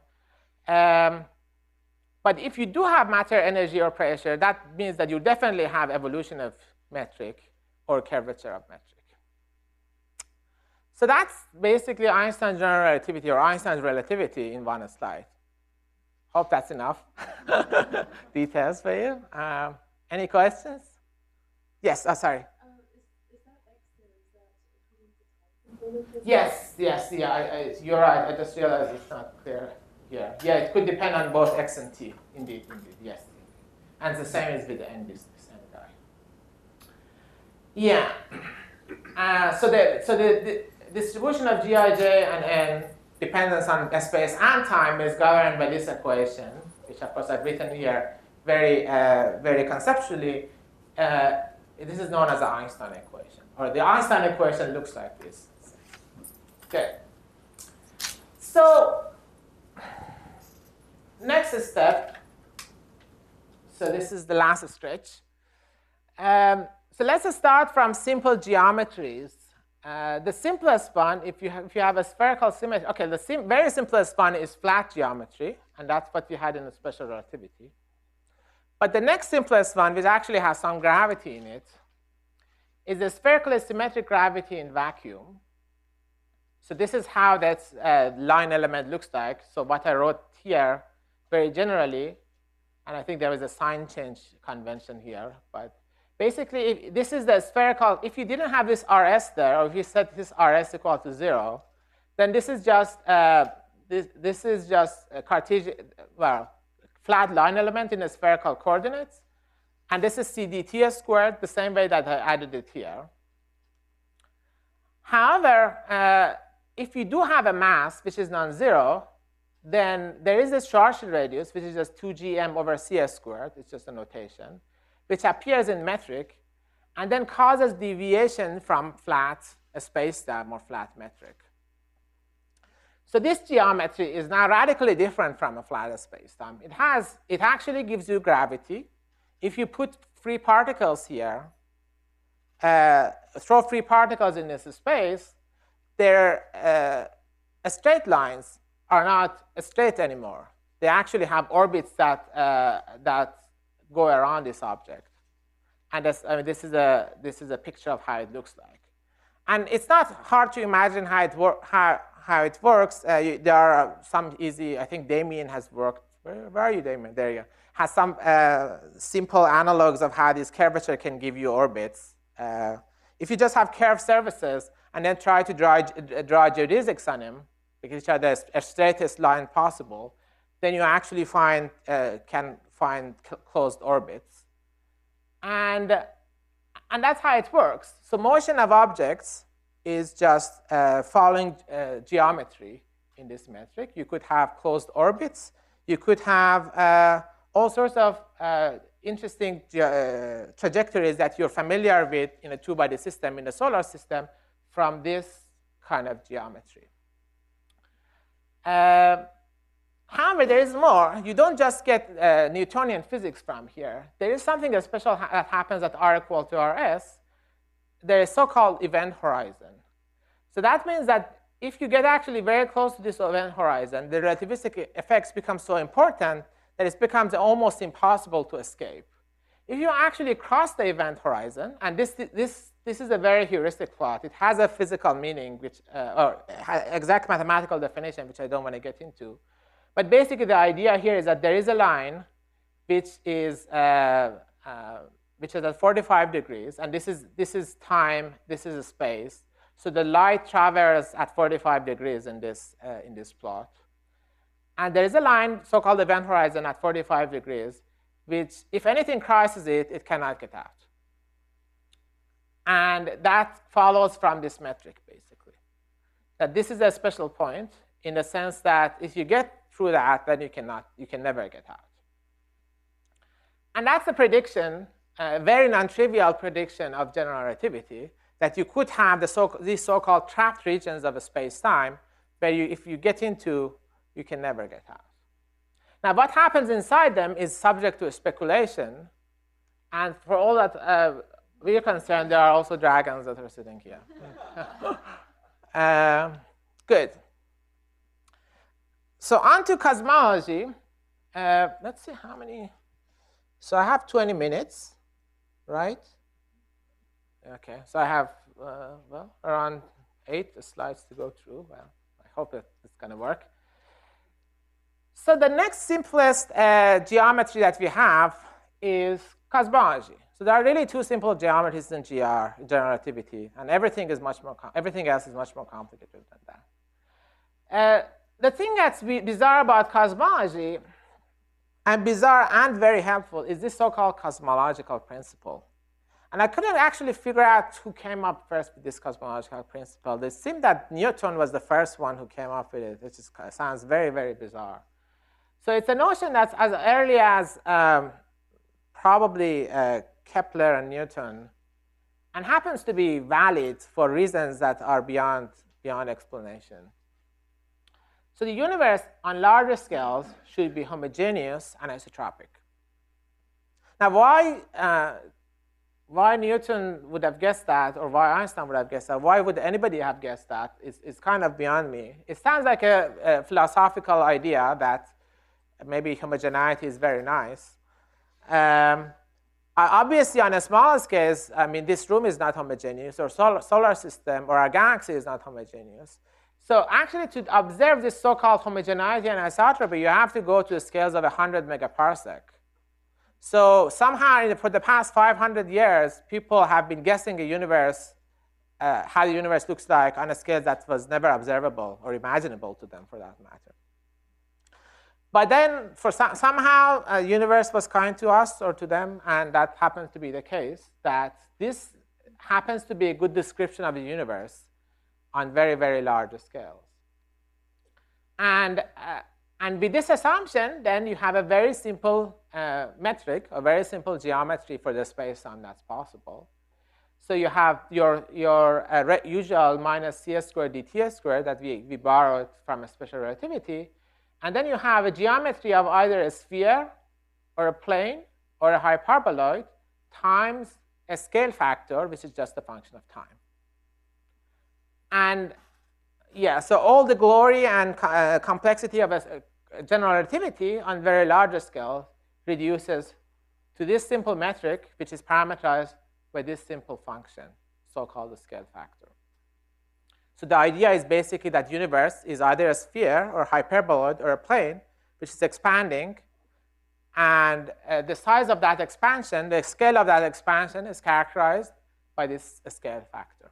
But if you do have matter, energy, or pressure, that means that you definitely have evolution of metric or curvature of metric. So that's basically Einstein's general relativity or Einstein's relativity in one slide. Hope that's enough details for you. Any questions? Yes, sorry. Is that X there? Is that according to time? Yes, you're right. I just realized it's not clear here. Yeah, it could depend on both X and T. Indeed, yes. And the same is with the N business, N guy. Yeah. So the distribution of Gij and N dependence on space and time is governed by this equation, which of course I've written here very conceptually. This is known as the Einstein equation, or the Einstein equation looks like this. Okay. So next step. So this is the last stretch. So let's start from simple geometries. The simplest one, if you have a spherical symmetry, okay, the very simplest one is flat geometry, and that's what we had in the special relativity. But the next simplest one, which actually has some gravity in it, is the spherically symmetric gravity in vacuum. So this is how that line element looks like. So what I wrote here very generally, and I think there is a sign change convention here, but basically, this is the spherical. If you didn't have this Rs there, or if you set this Rs equal to 0, then this is just this is just a Cartesian, flat line element in the spherical coordinates, and this is CdT squared, the same way that I added it here. However, if you do have a mass which is non-zero, then there is this Schwarzschild radius, which is just 2gm over c squared. It's just a notation, which appears in metric, and then causes deviation from flat spacetime or flat metric. So this geometry is now radically different from a flat spacetime. It actually gives you gravity, if you put free particles here, throw free particles in this space, their straight lines are not straight anymore. They actually have orbits that go around this object. And this is a picture of how it looks like. And it's not hard to imagine how it works. There are some easy, I think Damien has worked. Where are you, Damien? There you go. Has some simple analogs of how this curvature can give you orbits. If you just have curved surfaces and then try to draw geodesics on them, because you the straightest line possible, then you actually can find closed orbits. And that's how it works. So motion of objects is just following geometry in this metric. You could have closed orbits. You could have all sorts of interesting trajectories that you're familiar with in a two-body system in the solar system from this kind of geometry. However, there is more. You don't just get Newtonian physics from here. There is something special that happens at r equal to rs. There is so-called event horizon. So that means that if you get actually very close to this event horizon, the relativistic effects become so important that it becomes almost impossible to escape. If you actually cross the event horizon, and this is a very heuristic plot. It has a physical meaning, or exact mathematical definition, which I don't want to get into. But basically, the idea here is that there is a line which is at 45 degrees, and this is time, this is space. So the light travels at 45 degrees in this plot. And there is a line, so-called event horizon, at 45 degrees, which, if anything crosses it, it cannot get out. And that follows from this metric, basically. That this is a special point in the sense that if you get through that, then you can never get out. And that's a prediction, a very non-trivial prediction of general relativity, that you could have these so-called trapped regions of space-time, where if you get into, you can never get out. Now, what happens inside them is subject to speculation. And for all that we are concerned, there are also dragons that are sitting here. Good. So on to cosmology. Let's see how many. So I have 20 minutes, right? OK, so I have, around 8 slides to go through. Well, I hope that it's going to work. So the next simplest geometry that we have is cosmology. So there are really two simple geometries in GR, general relativity, and everything else is much more complicated than that. The thing that's bizarre about cosmology, and bizarre and very helpful, is this so-called cosmological principle. And I couldn't actually figure out who came up first with this cosmological principle. It seemed that Newton was the first one who came up with it, which sounds very, very bizarre. So it's a notion that's as early as probably Kepler and Newton, and happens to be valid for reasons that are beyond explanation. So the universe on larger scales should be homogeneous and isotropic. Now, why Newton would have guessed that, or why Einstein would have guessed that, why would anybody have guessed that, is kind of beyond me. It sounds like a philosophical idea that maybe homogeneity is very nice. Obviously, on a smaller scale, I mean, this room is not homogeneous, or solar system, or our galaxy is not homogeneous. So actually, to observe this so-called homogeneity and isotropy, you have to go to the scales of 100 megaparsec. So somehow, for the past 500 years, people have been guessing a universe, how the universe looks like on a scale that was never observable or imaginable to them, for that matter. But then, somehow, the universe was kind to us or to them, and that happens to be the case, that this happens to be a good description of the universe on very, very large scales. And with this assumption, then you have a very simple metric, a very simple geometry for the space-time that's possible. So you have your usual minus c squared dt squared that we borrowed from a special relativity. And then you have a geometry of either a sphere or a plane or a hyperboloid times a scale factor, which is just a function of time. And yeah, so all the glory and complexity of a general relativity on very large scale reduces to this simple metric, which is parameterized by this simple function, so-called the scale factor. So the idea is basically that universe is either a sphere or hyperboloid or a plane, which is expanding. And the size of that expansion, the scale of that expansion is characterized by this scale factor.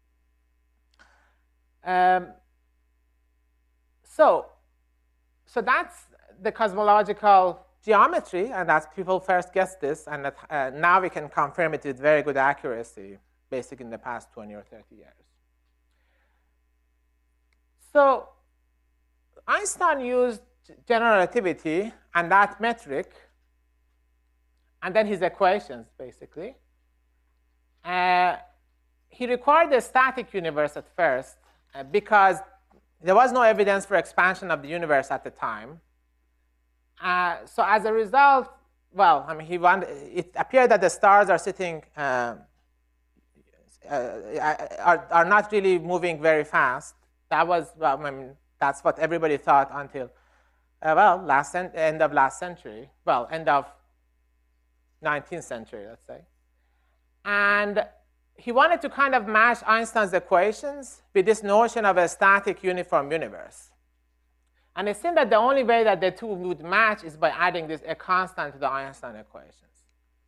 So that's the cosmological geometry, and as people first guessed this, and that, now we can confirm it with very good accuracy, basically in the past 20 or 30 years. So Einstein used general relativity and that metric, and then his equations, basically. He required a static universe at first because there was no evidence for expansion of the universe at the time. So as a result, well, I mean, it appeared that the stars are sitting, are not really moving very fast. That was, well, I mean, that's what everybody thought until, well, end of last century. Well, end of 19th century, let's say. And he wanted to kind of match Einstein's equations with this notion of a static uniform universe. And it seemed that the only way that the two would match is by adding a constant to the Einstein equations.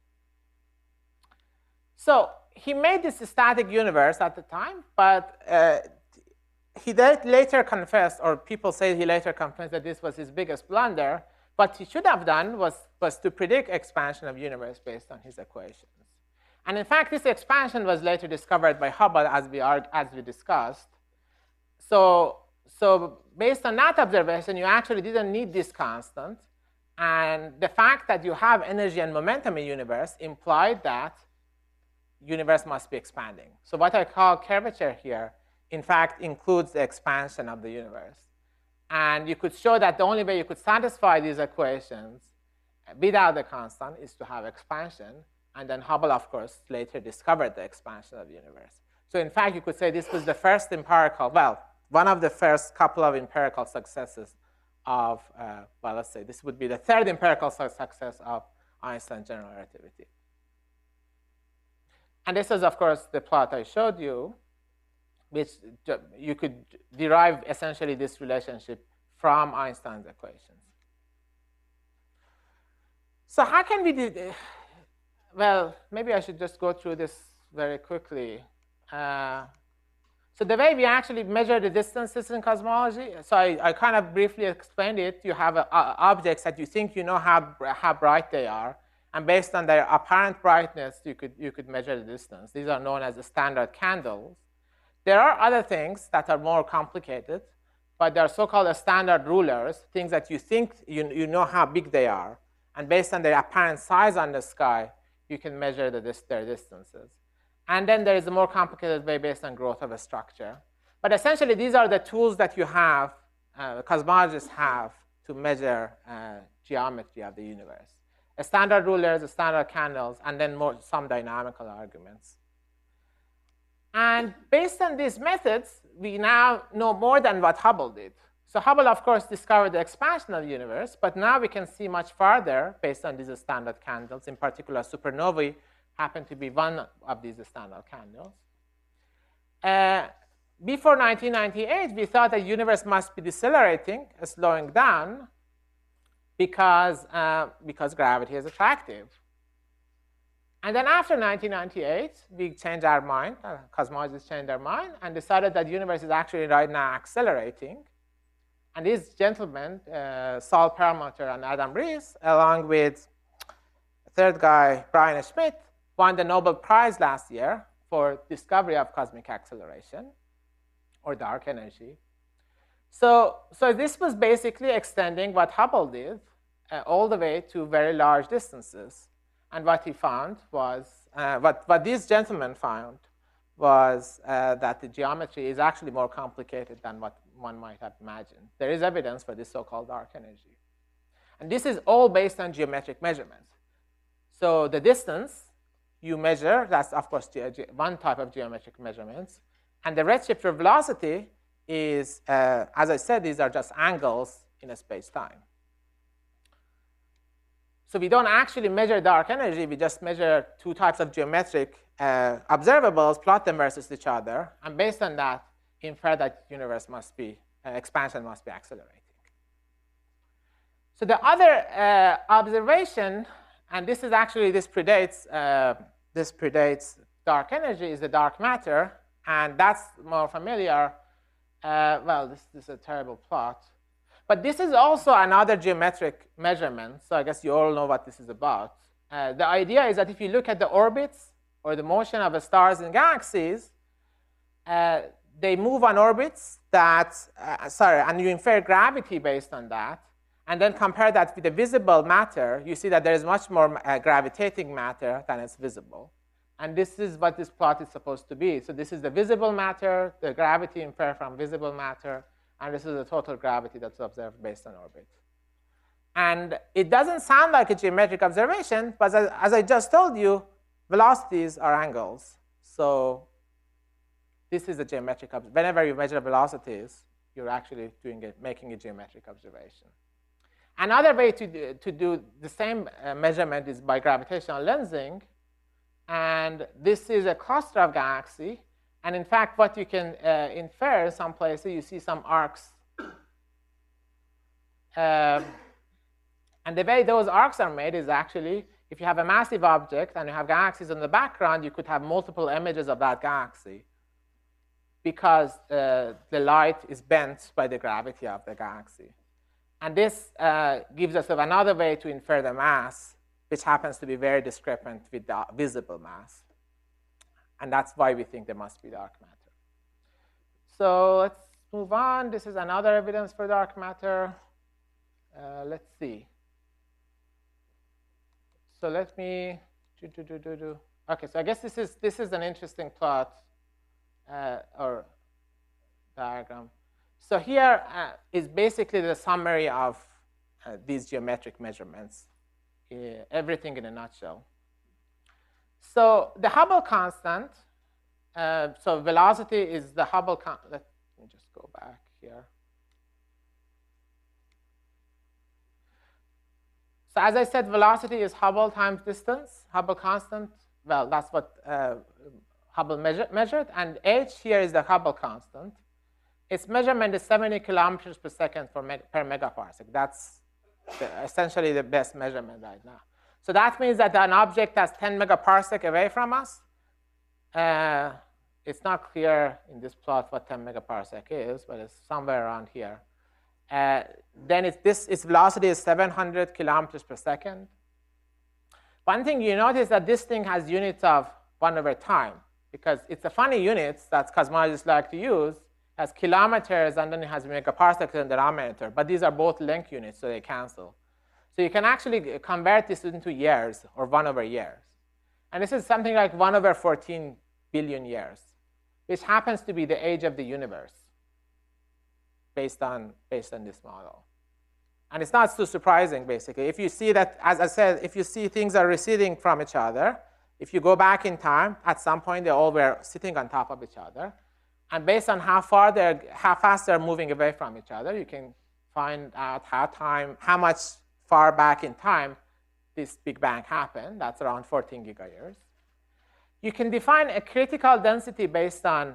So he made this static universe at the time, but he later confessed, or people say he later confessed, that this was his biggest blunder. What he should have done was to predict expansion of universe based on his equations. And in fact, this expansion was later discovered by Hubble, as we discussed. So based on that observation, you actually didn't need this constant. And the fact that you have energy and momentum in universe implied that universe must be expanding. So what I call curvature here, in fact, includes the expansion of the universe. And you could show that the only way you could satisfy these equations without the constant is to have expansion. And then Hubble, of course, later discovered the expansion of the universe. So in fact, you could say this was the first empirical, well, one of the first couple of empirical successes of, well, let's say this would be the third empirical success of Einstein's general relativity. And this is, of course, the plot I showed you, which you could derive essentially this relationship from Einstein's equations. So how can we do this? Well, maybe I should just go through this very quickly. So the way we actually measure the distances in cosmology, so I kind of briefly explained it. You have objects that you think you know how bright they are, and based on their apparent brightness, you could measure the distance. These are known as the standard candles. There are other things that are more complicated, but they are so-called standard rulers, things that you think you know how big they are, and based on their apparent size on the sky, you can measure their distances. And then there is a more complicated way based on growth of a structure. But essentially, these are the tools that you have, cosmologists have, to measure geometry of the universe. Standard rulers, standard candles, and then some dynamical arguments. And based on these methods, we now know more than what Hubble did. So Hubble, of course, discovered the expansion of the universe, but now we can see much farther based on these standard candles. In particular, supernovae happen to be one of these standard candles. Before 1998, we thought the universe must be decelerating, slowing down, because gravity is attractive. And then after 1998, we changed our mind, cosmologists changed their mind, and decided that the universe is actually right now accelerating. And these gentlemen, Saul Perlmutter and Adam Riess, along with a third guy, Brian Schmidt, won the Nobel Prize last year for discovery of cosmic acceleration, or dark energy. So this was basically extending what Hubble did all the way to very large distances. And what he found was, what these gentlemen found was that the geometry is actually more complicated than what one might have imagined. There is evidence for this so-called dark energy. And this is all based on geometric measurements. So the distance you measure, that's of course one type of geometric measurements. And the redshift or velocity is, as I said, these are just angles in a space-time. So we don't actually measure dark energy, we just measure two types of geometric observables, plot them versus each other, and based on that, infer that universe must be, expansion must be accelerating. So the other observation, and this is actually, this predates dark energy, is the dark matter, and that's more familiar. Well, this is a terrible plot. But this is also another geometric measurement, so I guess you all know what this is about. The idea is that if you look at the orbits or the motion of the stars and galaxies, they move on orbits that, and you infer gravity based on that, and then compare that with the visible matter, you see that there is much more gravitating matter than is visible. And this is what this plot is supposed to be. So this is the visible matter, the gravity inferred from visible matter, and this is the total gravity that's observed based on orbit. And it doesn't sound like a geometric observation, but as I just told you, velocities are angles. So this is a geometric observation. Whenever you measure velocities, you're actually making a geometric observation. Another way to do the same measurement is by gravitational lensing. And this is a cluster of galaxies. And in fact, what you can infer in some places, you see some arcs. And the way those arcs are made is actually, if you have a massive object and you have galaxies in the background, you could have multiple images of that galaxy because the light is bent by the gravity of the galaxy. And this gives us another way to infer the mass, which happens to be very discrepant with the visible mass. And that's why we think there must be dark matter. So let's move on. This is another evidence for dark matter. Let's see. So let me Okay, so I guess this is an interesting plot or diagram. So here is basically the summary of these geometric measurements, everything in a nutshell. So the Hubble constant, so velocity is the Hubble constant. Let me just go back here. So as I said, velocity is Hubble times distance, Hubble constant. Well, that's what Hubble measured. And h here is the Hubble constant. Its measurement is 70 kilometers per second per megaparsec. That's essentially the best measurement right now. So that means that an object that's 10 megaparsec away from us, it's not clear in this plot what 10 megaparsec is, but it's somewhere around here. Then its velocity is 700 kilometers per second. One thing you notice that this thing has units of 1/time, because it's a funny units that cosmologists like to use. It has kilometers and then it has megaparsecs in the denominator, but these are both length units, so they cancel. So you can actually convert this into years, or 1/years. And this is something like 1/14 billion years, which happens to be the age of the universe based on this model. And it's not so surprising, basically. If you see that, as I said, if you see things are receding from each other, if you go back in time, at some point they all were sitting on top of each other. And based on how fast they're moving away from each other, you can find out how much far back in time this Big Bang happened. That's around 14 gigayears. You can define a critical density based on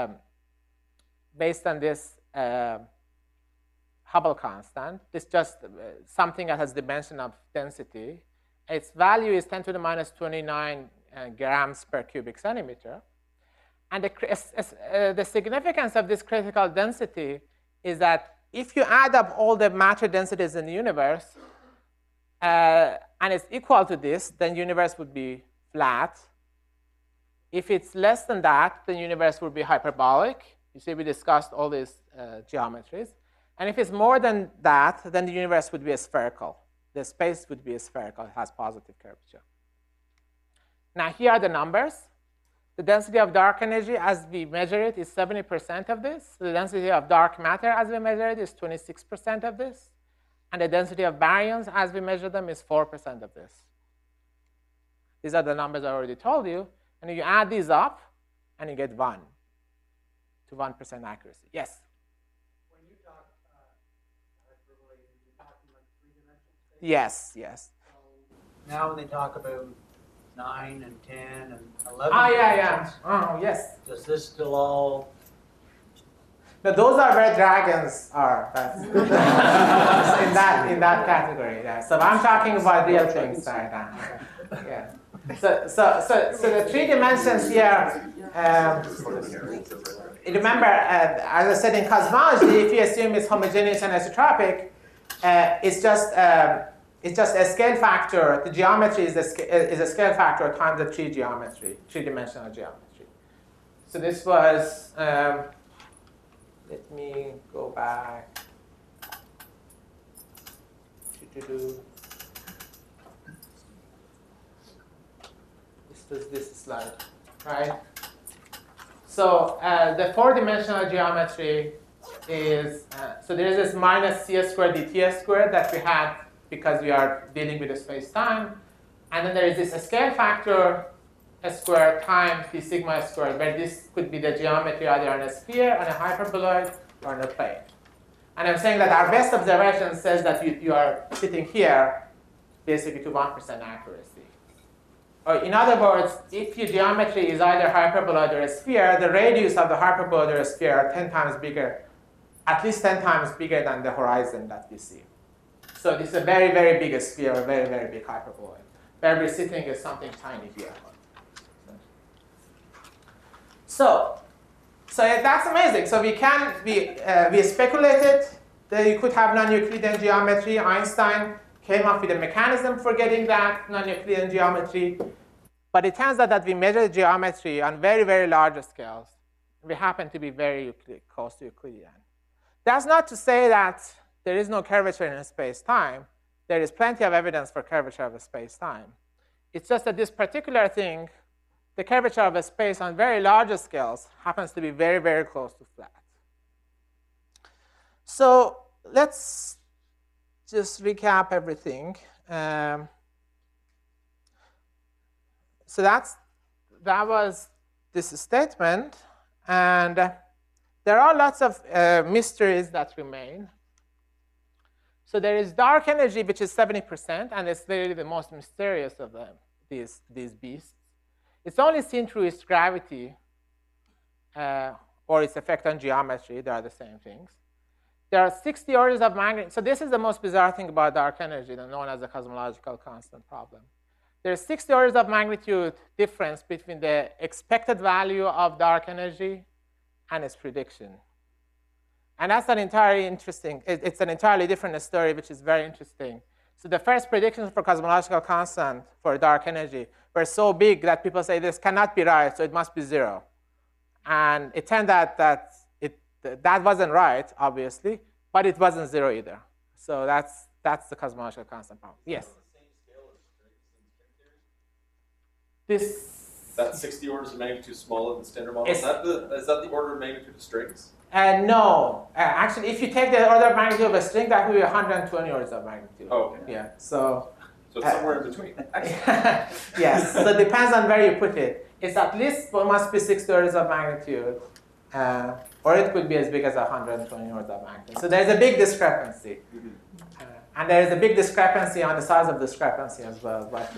this Hubble constant. This is just something that has dimension of density. Its value is 10 to the minus 29 grams per cubic centimeter. And the significance of this critical density is that if you add up all the matter densities in the universe, and it's equal to this, then the universe would be flat. If it's less than that, the universe would be hyperbolic. You see, we discussed all these geometries. And if it's more than that, then the universe would be spherical. The space would be spherical. It has positive curvature. Now, here are the numbers. The density of dark energy, as we measure it, is 70% of this. The density of dark matter, as we measure it, is 26% of this. And the density of baryons, as we measure them, is 4% of this. These are the numbers I already told you. And you add these up, and you get 1 to 1% accuracy. Yes? When you talk hyperbole, you're talking like three-dimensional space? Yes, yes. So now when they talk about 9 and 10 and 11 Ah, yeah, yeah. dimensions, Oh, yes. does this still all? No, those are where dragons are. That's in that category. Yeah. So I'm talking about real things right now. Yeah. So the 3 dimensions here. Remember, as I said in cosmology, if you assume it's homogeneous and isotropic, it's just a scale factor. The geometry is a scale factor times the 3-dimensional geometry. So this was. Let me go back to this slide, right? So the 4-dimensional geometry is, so there is this minus c squared dt squared that we had because we are dealing with a space-time. And then there is this scale factor squared times the sigma squared, where this could be the geometry either on a sphere, on a hyperboloid, or on a plane. And I'm saying that our best observation says that you are sitting here basically to 1% accuracy. Or in other words, if your geometry is either hyperboloid or a sphere, the radius of the hyperboloid or a sphere are 10 times bigger, at least 10 times bigger than the horizon that we see. So this is a very, very big sphere, a very, very big hyperboloid. Where we're sitting is something tiny here. So that's amazing. So we speculated that you could have non-Euclidean geometry. Einstein came up with a mechanism for getting that non-Euclidean geometry. But it turns out that we measure geometry on very, very large scales. We happen to be very close to Euclidean. That's not to say that there is no curvature in space-time. There is plenty of evidence for curvature of a space-time. It's just that this particular thing, the curvature of a space on very large scales, happens to be very, very close to flat. So let's just recap everything. So that was this statement. And there are lots of mysteries that remain. So there is dark energy, which is 70%, and it's really the most mysterious of them, these beasts. It's only seen through its gravity or its effect on geometry. They are the same things. There are 60 orders of magnitude. So this is the most bizarre thing about dark energy, known as the cosmological constant problem. There's 60 orders of magnitude difference between the expected value of dark energy and its prediction. And that's an entirely interesting, it's an entirely different story, which is very interesting. So the first predictions for cosmological constant for dark energy were so big that people say this cannot be right, so it must be 0. And it turned out that that wasn't right, obviously, but it wasn't 0 either. So that's the cosmological constant problem. Yes? That's 60 orders of magnitude smaller than standard model. Is that the order of magnitude of strings? No. Actually, if you take the order of magnitude of a string, that would be 120 orders of magnitude. Oh, okay. Yeah. So it's somewhere in between. yes. So it depends on where you put it. It's at least must be 60 orders of magnitude, or it could be as big as 120 orders of magnitude. So there's a big discrepancy. And there is a big discrepancy on the size of discrepancy as well. But,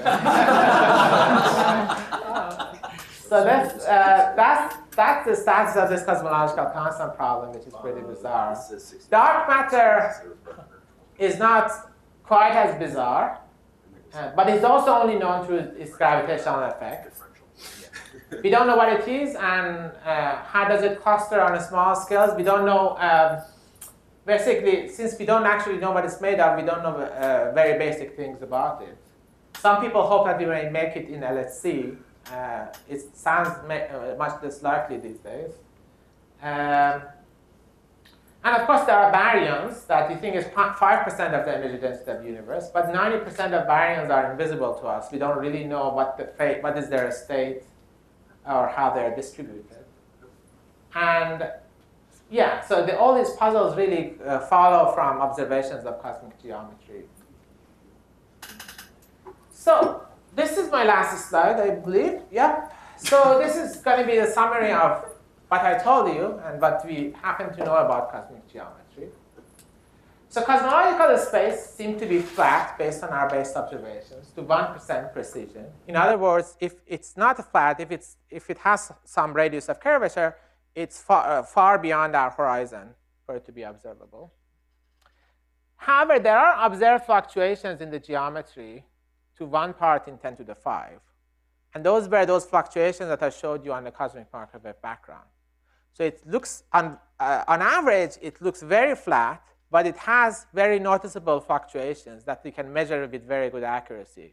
so that's the status of this cosmological constant problem, which is pretty bizarre. Dark matter is not quite as bizarre, but it's also only known through its gravitational effect. We don't know what it is and how does it cluster on a small scales. We don't know. Basically, since we don't actually know what it's made of, we don't know very basic things about it. Some people hope that we may make it in LHC. It sounds much less likely these days. And of course, there are baryons that we think is 5% of the energy density of the universe, but 90% of baryons are invisible to us. We don't really know what is their state or how they're distributed. And yeah, so all these puzzles really follow from observations of cosmic geometry. So This is my last slide, I believe. Yep. So this is going to be a summary of what I told you and what we happen to know about cosmic geometry. So cosmological space seems to be flat based on our base observations to 1% precision. In other words, if it's not flat, if it has some radius of curvature, it's far beyond our horizon for it to be observable. However, there are observed fluctuations in the geometry to 1 part in 10 to the 5. And those were those fluctuations that I showed you on the cosmic microwave background. So it looks, on average, it looks very flat, but it has very noticeable fluctuations that we can measure with very good accuracy.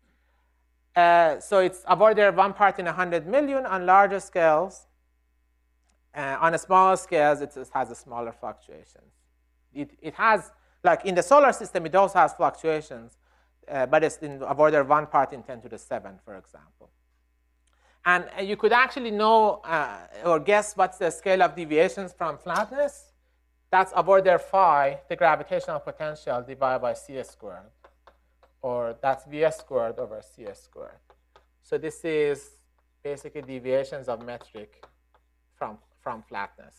So it's of order 1 part in 100 million on larger scales. On a smaller scales, it has a smaller fluctuations. It has, like in the solar system, it also has fluctuations, but it's of order 1 part in 10 to the 7, for example. And you could actually know or guess what's the scale of deviations from flatness. That's of order phi, the gravitational potential divided by c squared. Or that's Vs squared over Cs squared. So this is basically deviations of metric from flatness.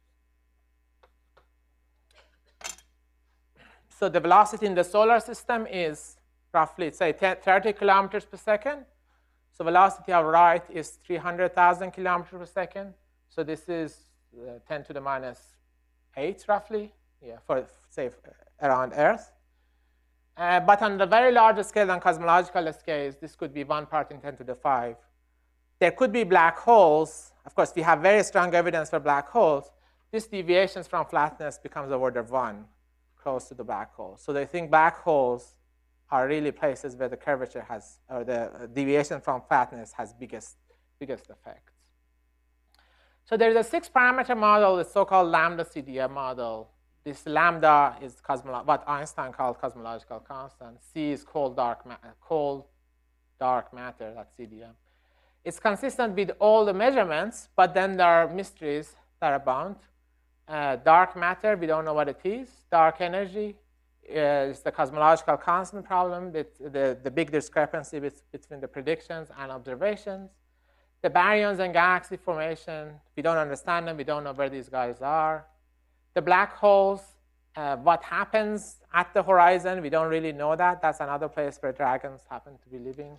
So the velocity in the solar system is roughly, say, 30 kilometers per second. So velocity of light is 300,000 kilometers per second. So this is 10 to the minus 8, roughly, yeah, for, say, around Earth. But on the very large scale, on cosmological scales, this could be 1 part in 10 to the 5. There could be black holes. Of course, we have very strong evidence for black holes. This deviations from flatness becomes of order 1, close to the black hole. So they think black holes are really places where the curvature has, or the deviation from flatness has biggest effects. So there's a 6-parameter model, the so-called lambda CDM model. This lambda is what Einstein called cosmological constant. C is cold dark matter, that's CDM. It's consistent with all the measurements, but then there are mysteries that abound. Dark matter, we don't know what it is. Dark energy is the cosmological constant problem, the big discrepancy between the predictions and observations. The baryons and galaxy formation, we don't understand them. We don't know where these guys are. The black holes, what happens at the horizon, we don't really know that. That's another place where dragons happen to be living.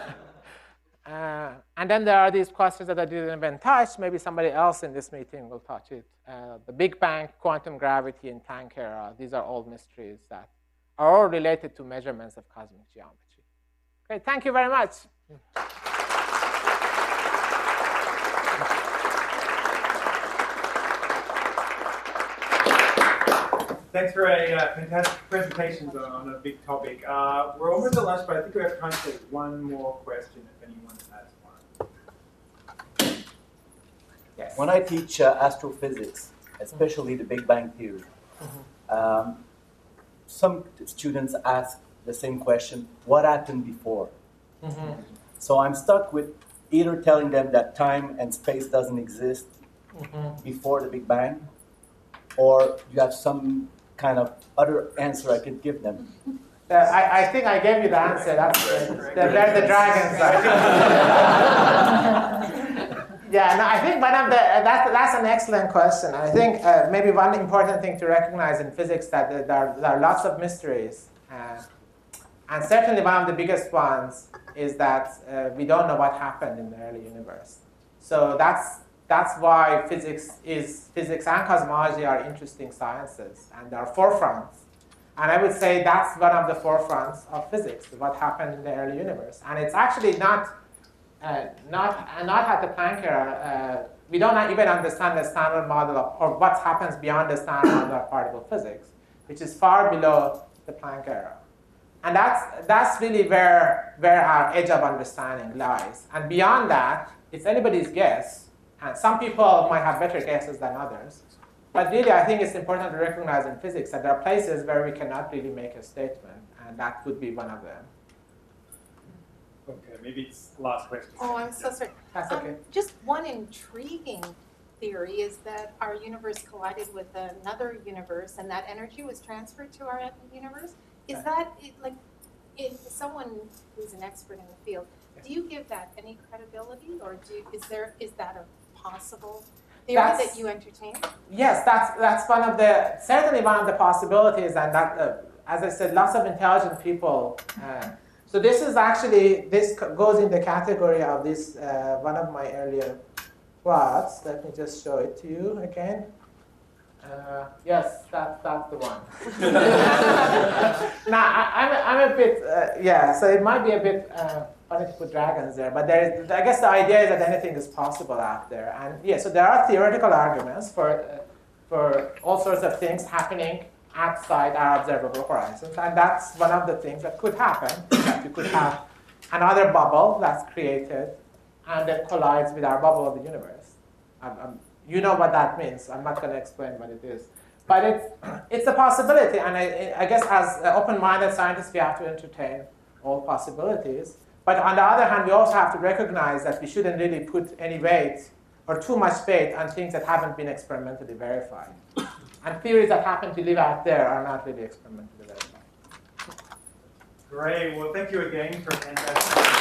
And then there are these questions that I didn't even touch. Maybe somebody else in this meeting will touch it. The Big Bang, quantum gravity, and Planck era. These are all mysteries that are all related to measurements of cosmic geometry. Great, thank you very much. Thanks for a fantastic presentation on a big topic. We're almost at lunch, but I think we have time to take one more question if anyone has one. Yes. When I teach astrophysics, especially the Big Bang Theory, some students ask the same question, what happened before? So I'm stuck with either telling them that time and space doesn't exist before the Big Bang, or you have some kind of other answer I could give them. I think I gave you the answer. That's they're the dragons. Yeah, no, I think one of the that's an excellent question. I think maybe one important thing to recognize in physics that there are lots of mysteries, and certainly one of the biggest ones is that we don't know what happened in the early universe. So that's why physics and cosmology are interesting sciences, and they are forefronts. And I would say that's one of the forefronts of physics, what happened in the early universe. And it's actually not at the Planck era. We don't even understand the standard model or what happens beyond the standard model of particle physics, which is far below the Planck era. And that's really where our edge of understanding lies. And beyond that, it's anybody's guess. And some people might have better guesses than others. But really, I think it's important to recognize in physics that there are places where we cannot really make a statement, and that would be one of them. Okay, maybe it's the last question. Oh, I'm so sorry. That's okay. Just one intriguing theory is that our universe collided with another universe, and that energy was transferred to our universe. Is that like if someone who's an expert in the field, do you give that any credibility, or is that a possible theory That's- that you entertain? Yes, that's certainly one of the possibilities, and that, as I said, lots of intelligent people. So this goes in the category of this one of my earlier plots. Let me just show it to you again. Yes, that's the one. Now I'm a bit so it might be a bit funny to put dragons there, but I guess the idea is that anything is possible out there, and so there are theoretical arguments for all sorts of things happening outside our observable horizons, and that's one of the things that could happen. That you could have another bubble that's created and that collides with our bubble of the universe. You know what that means. I'm not going to explain what it is. But it's a possibility, and I guess as open-minded scientists, we have to entertain all possibilities. But on the other hand, we also have to recognize that we shouldn't really put any weight or too much weight on things that haven't been experimentally verified. And theories that happen to live out there are not really experimentally verified. Great. Well, thank you again for fantastic.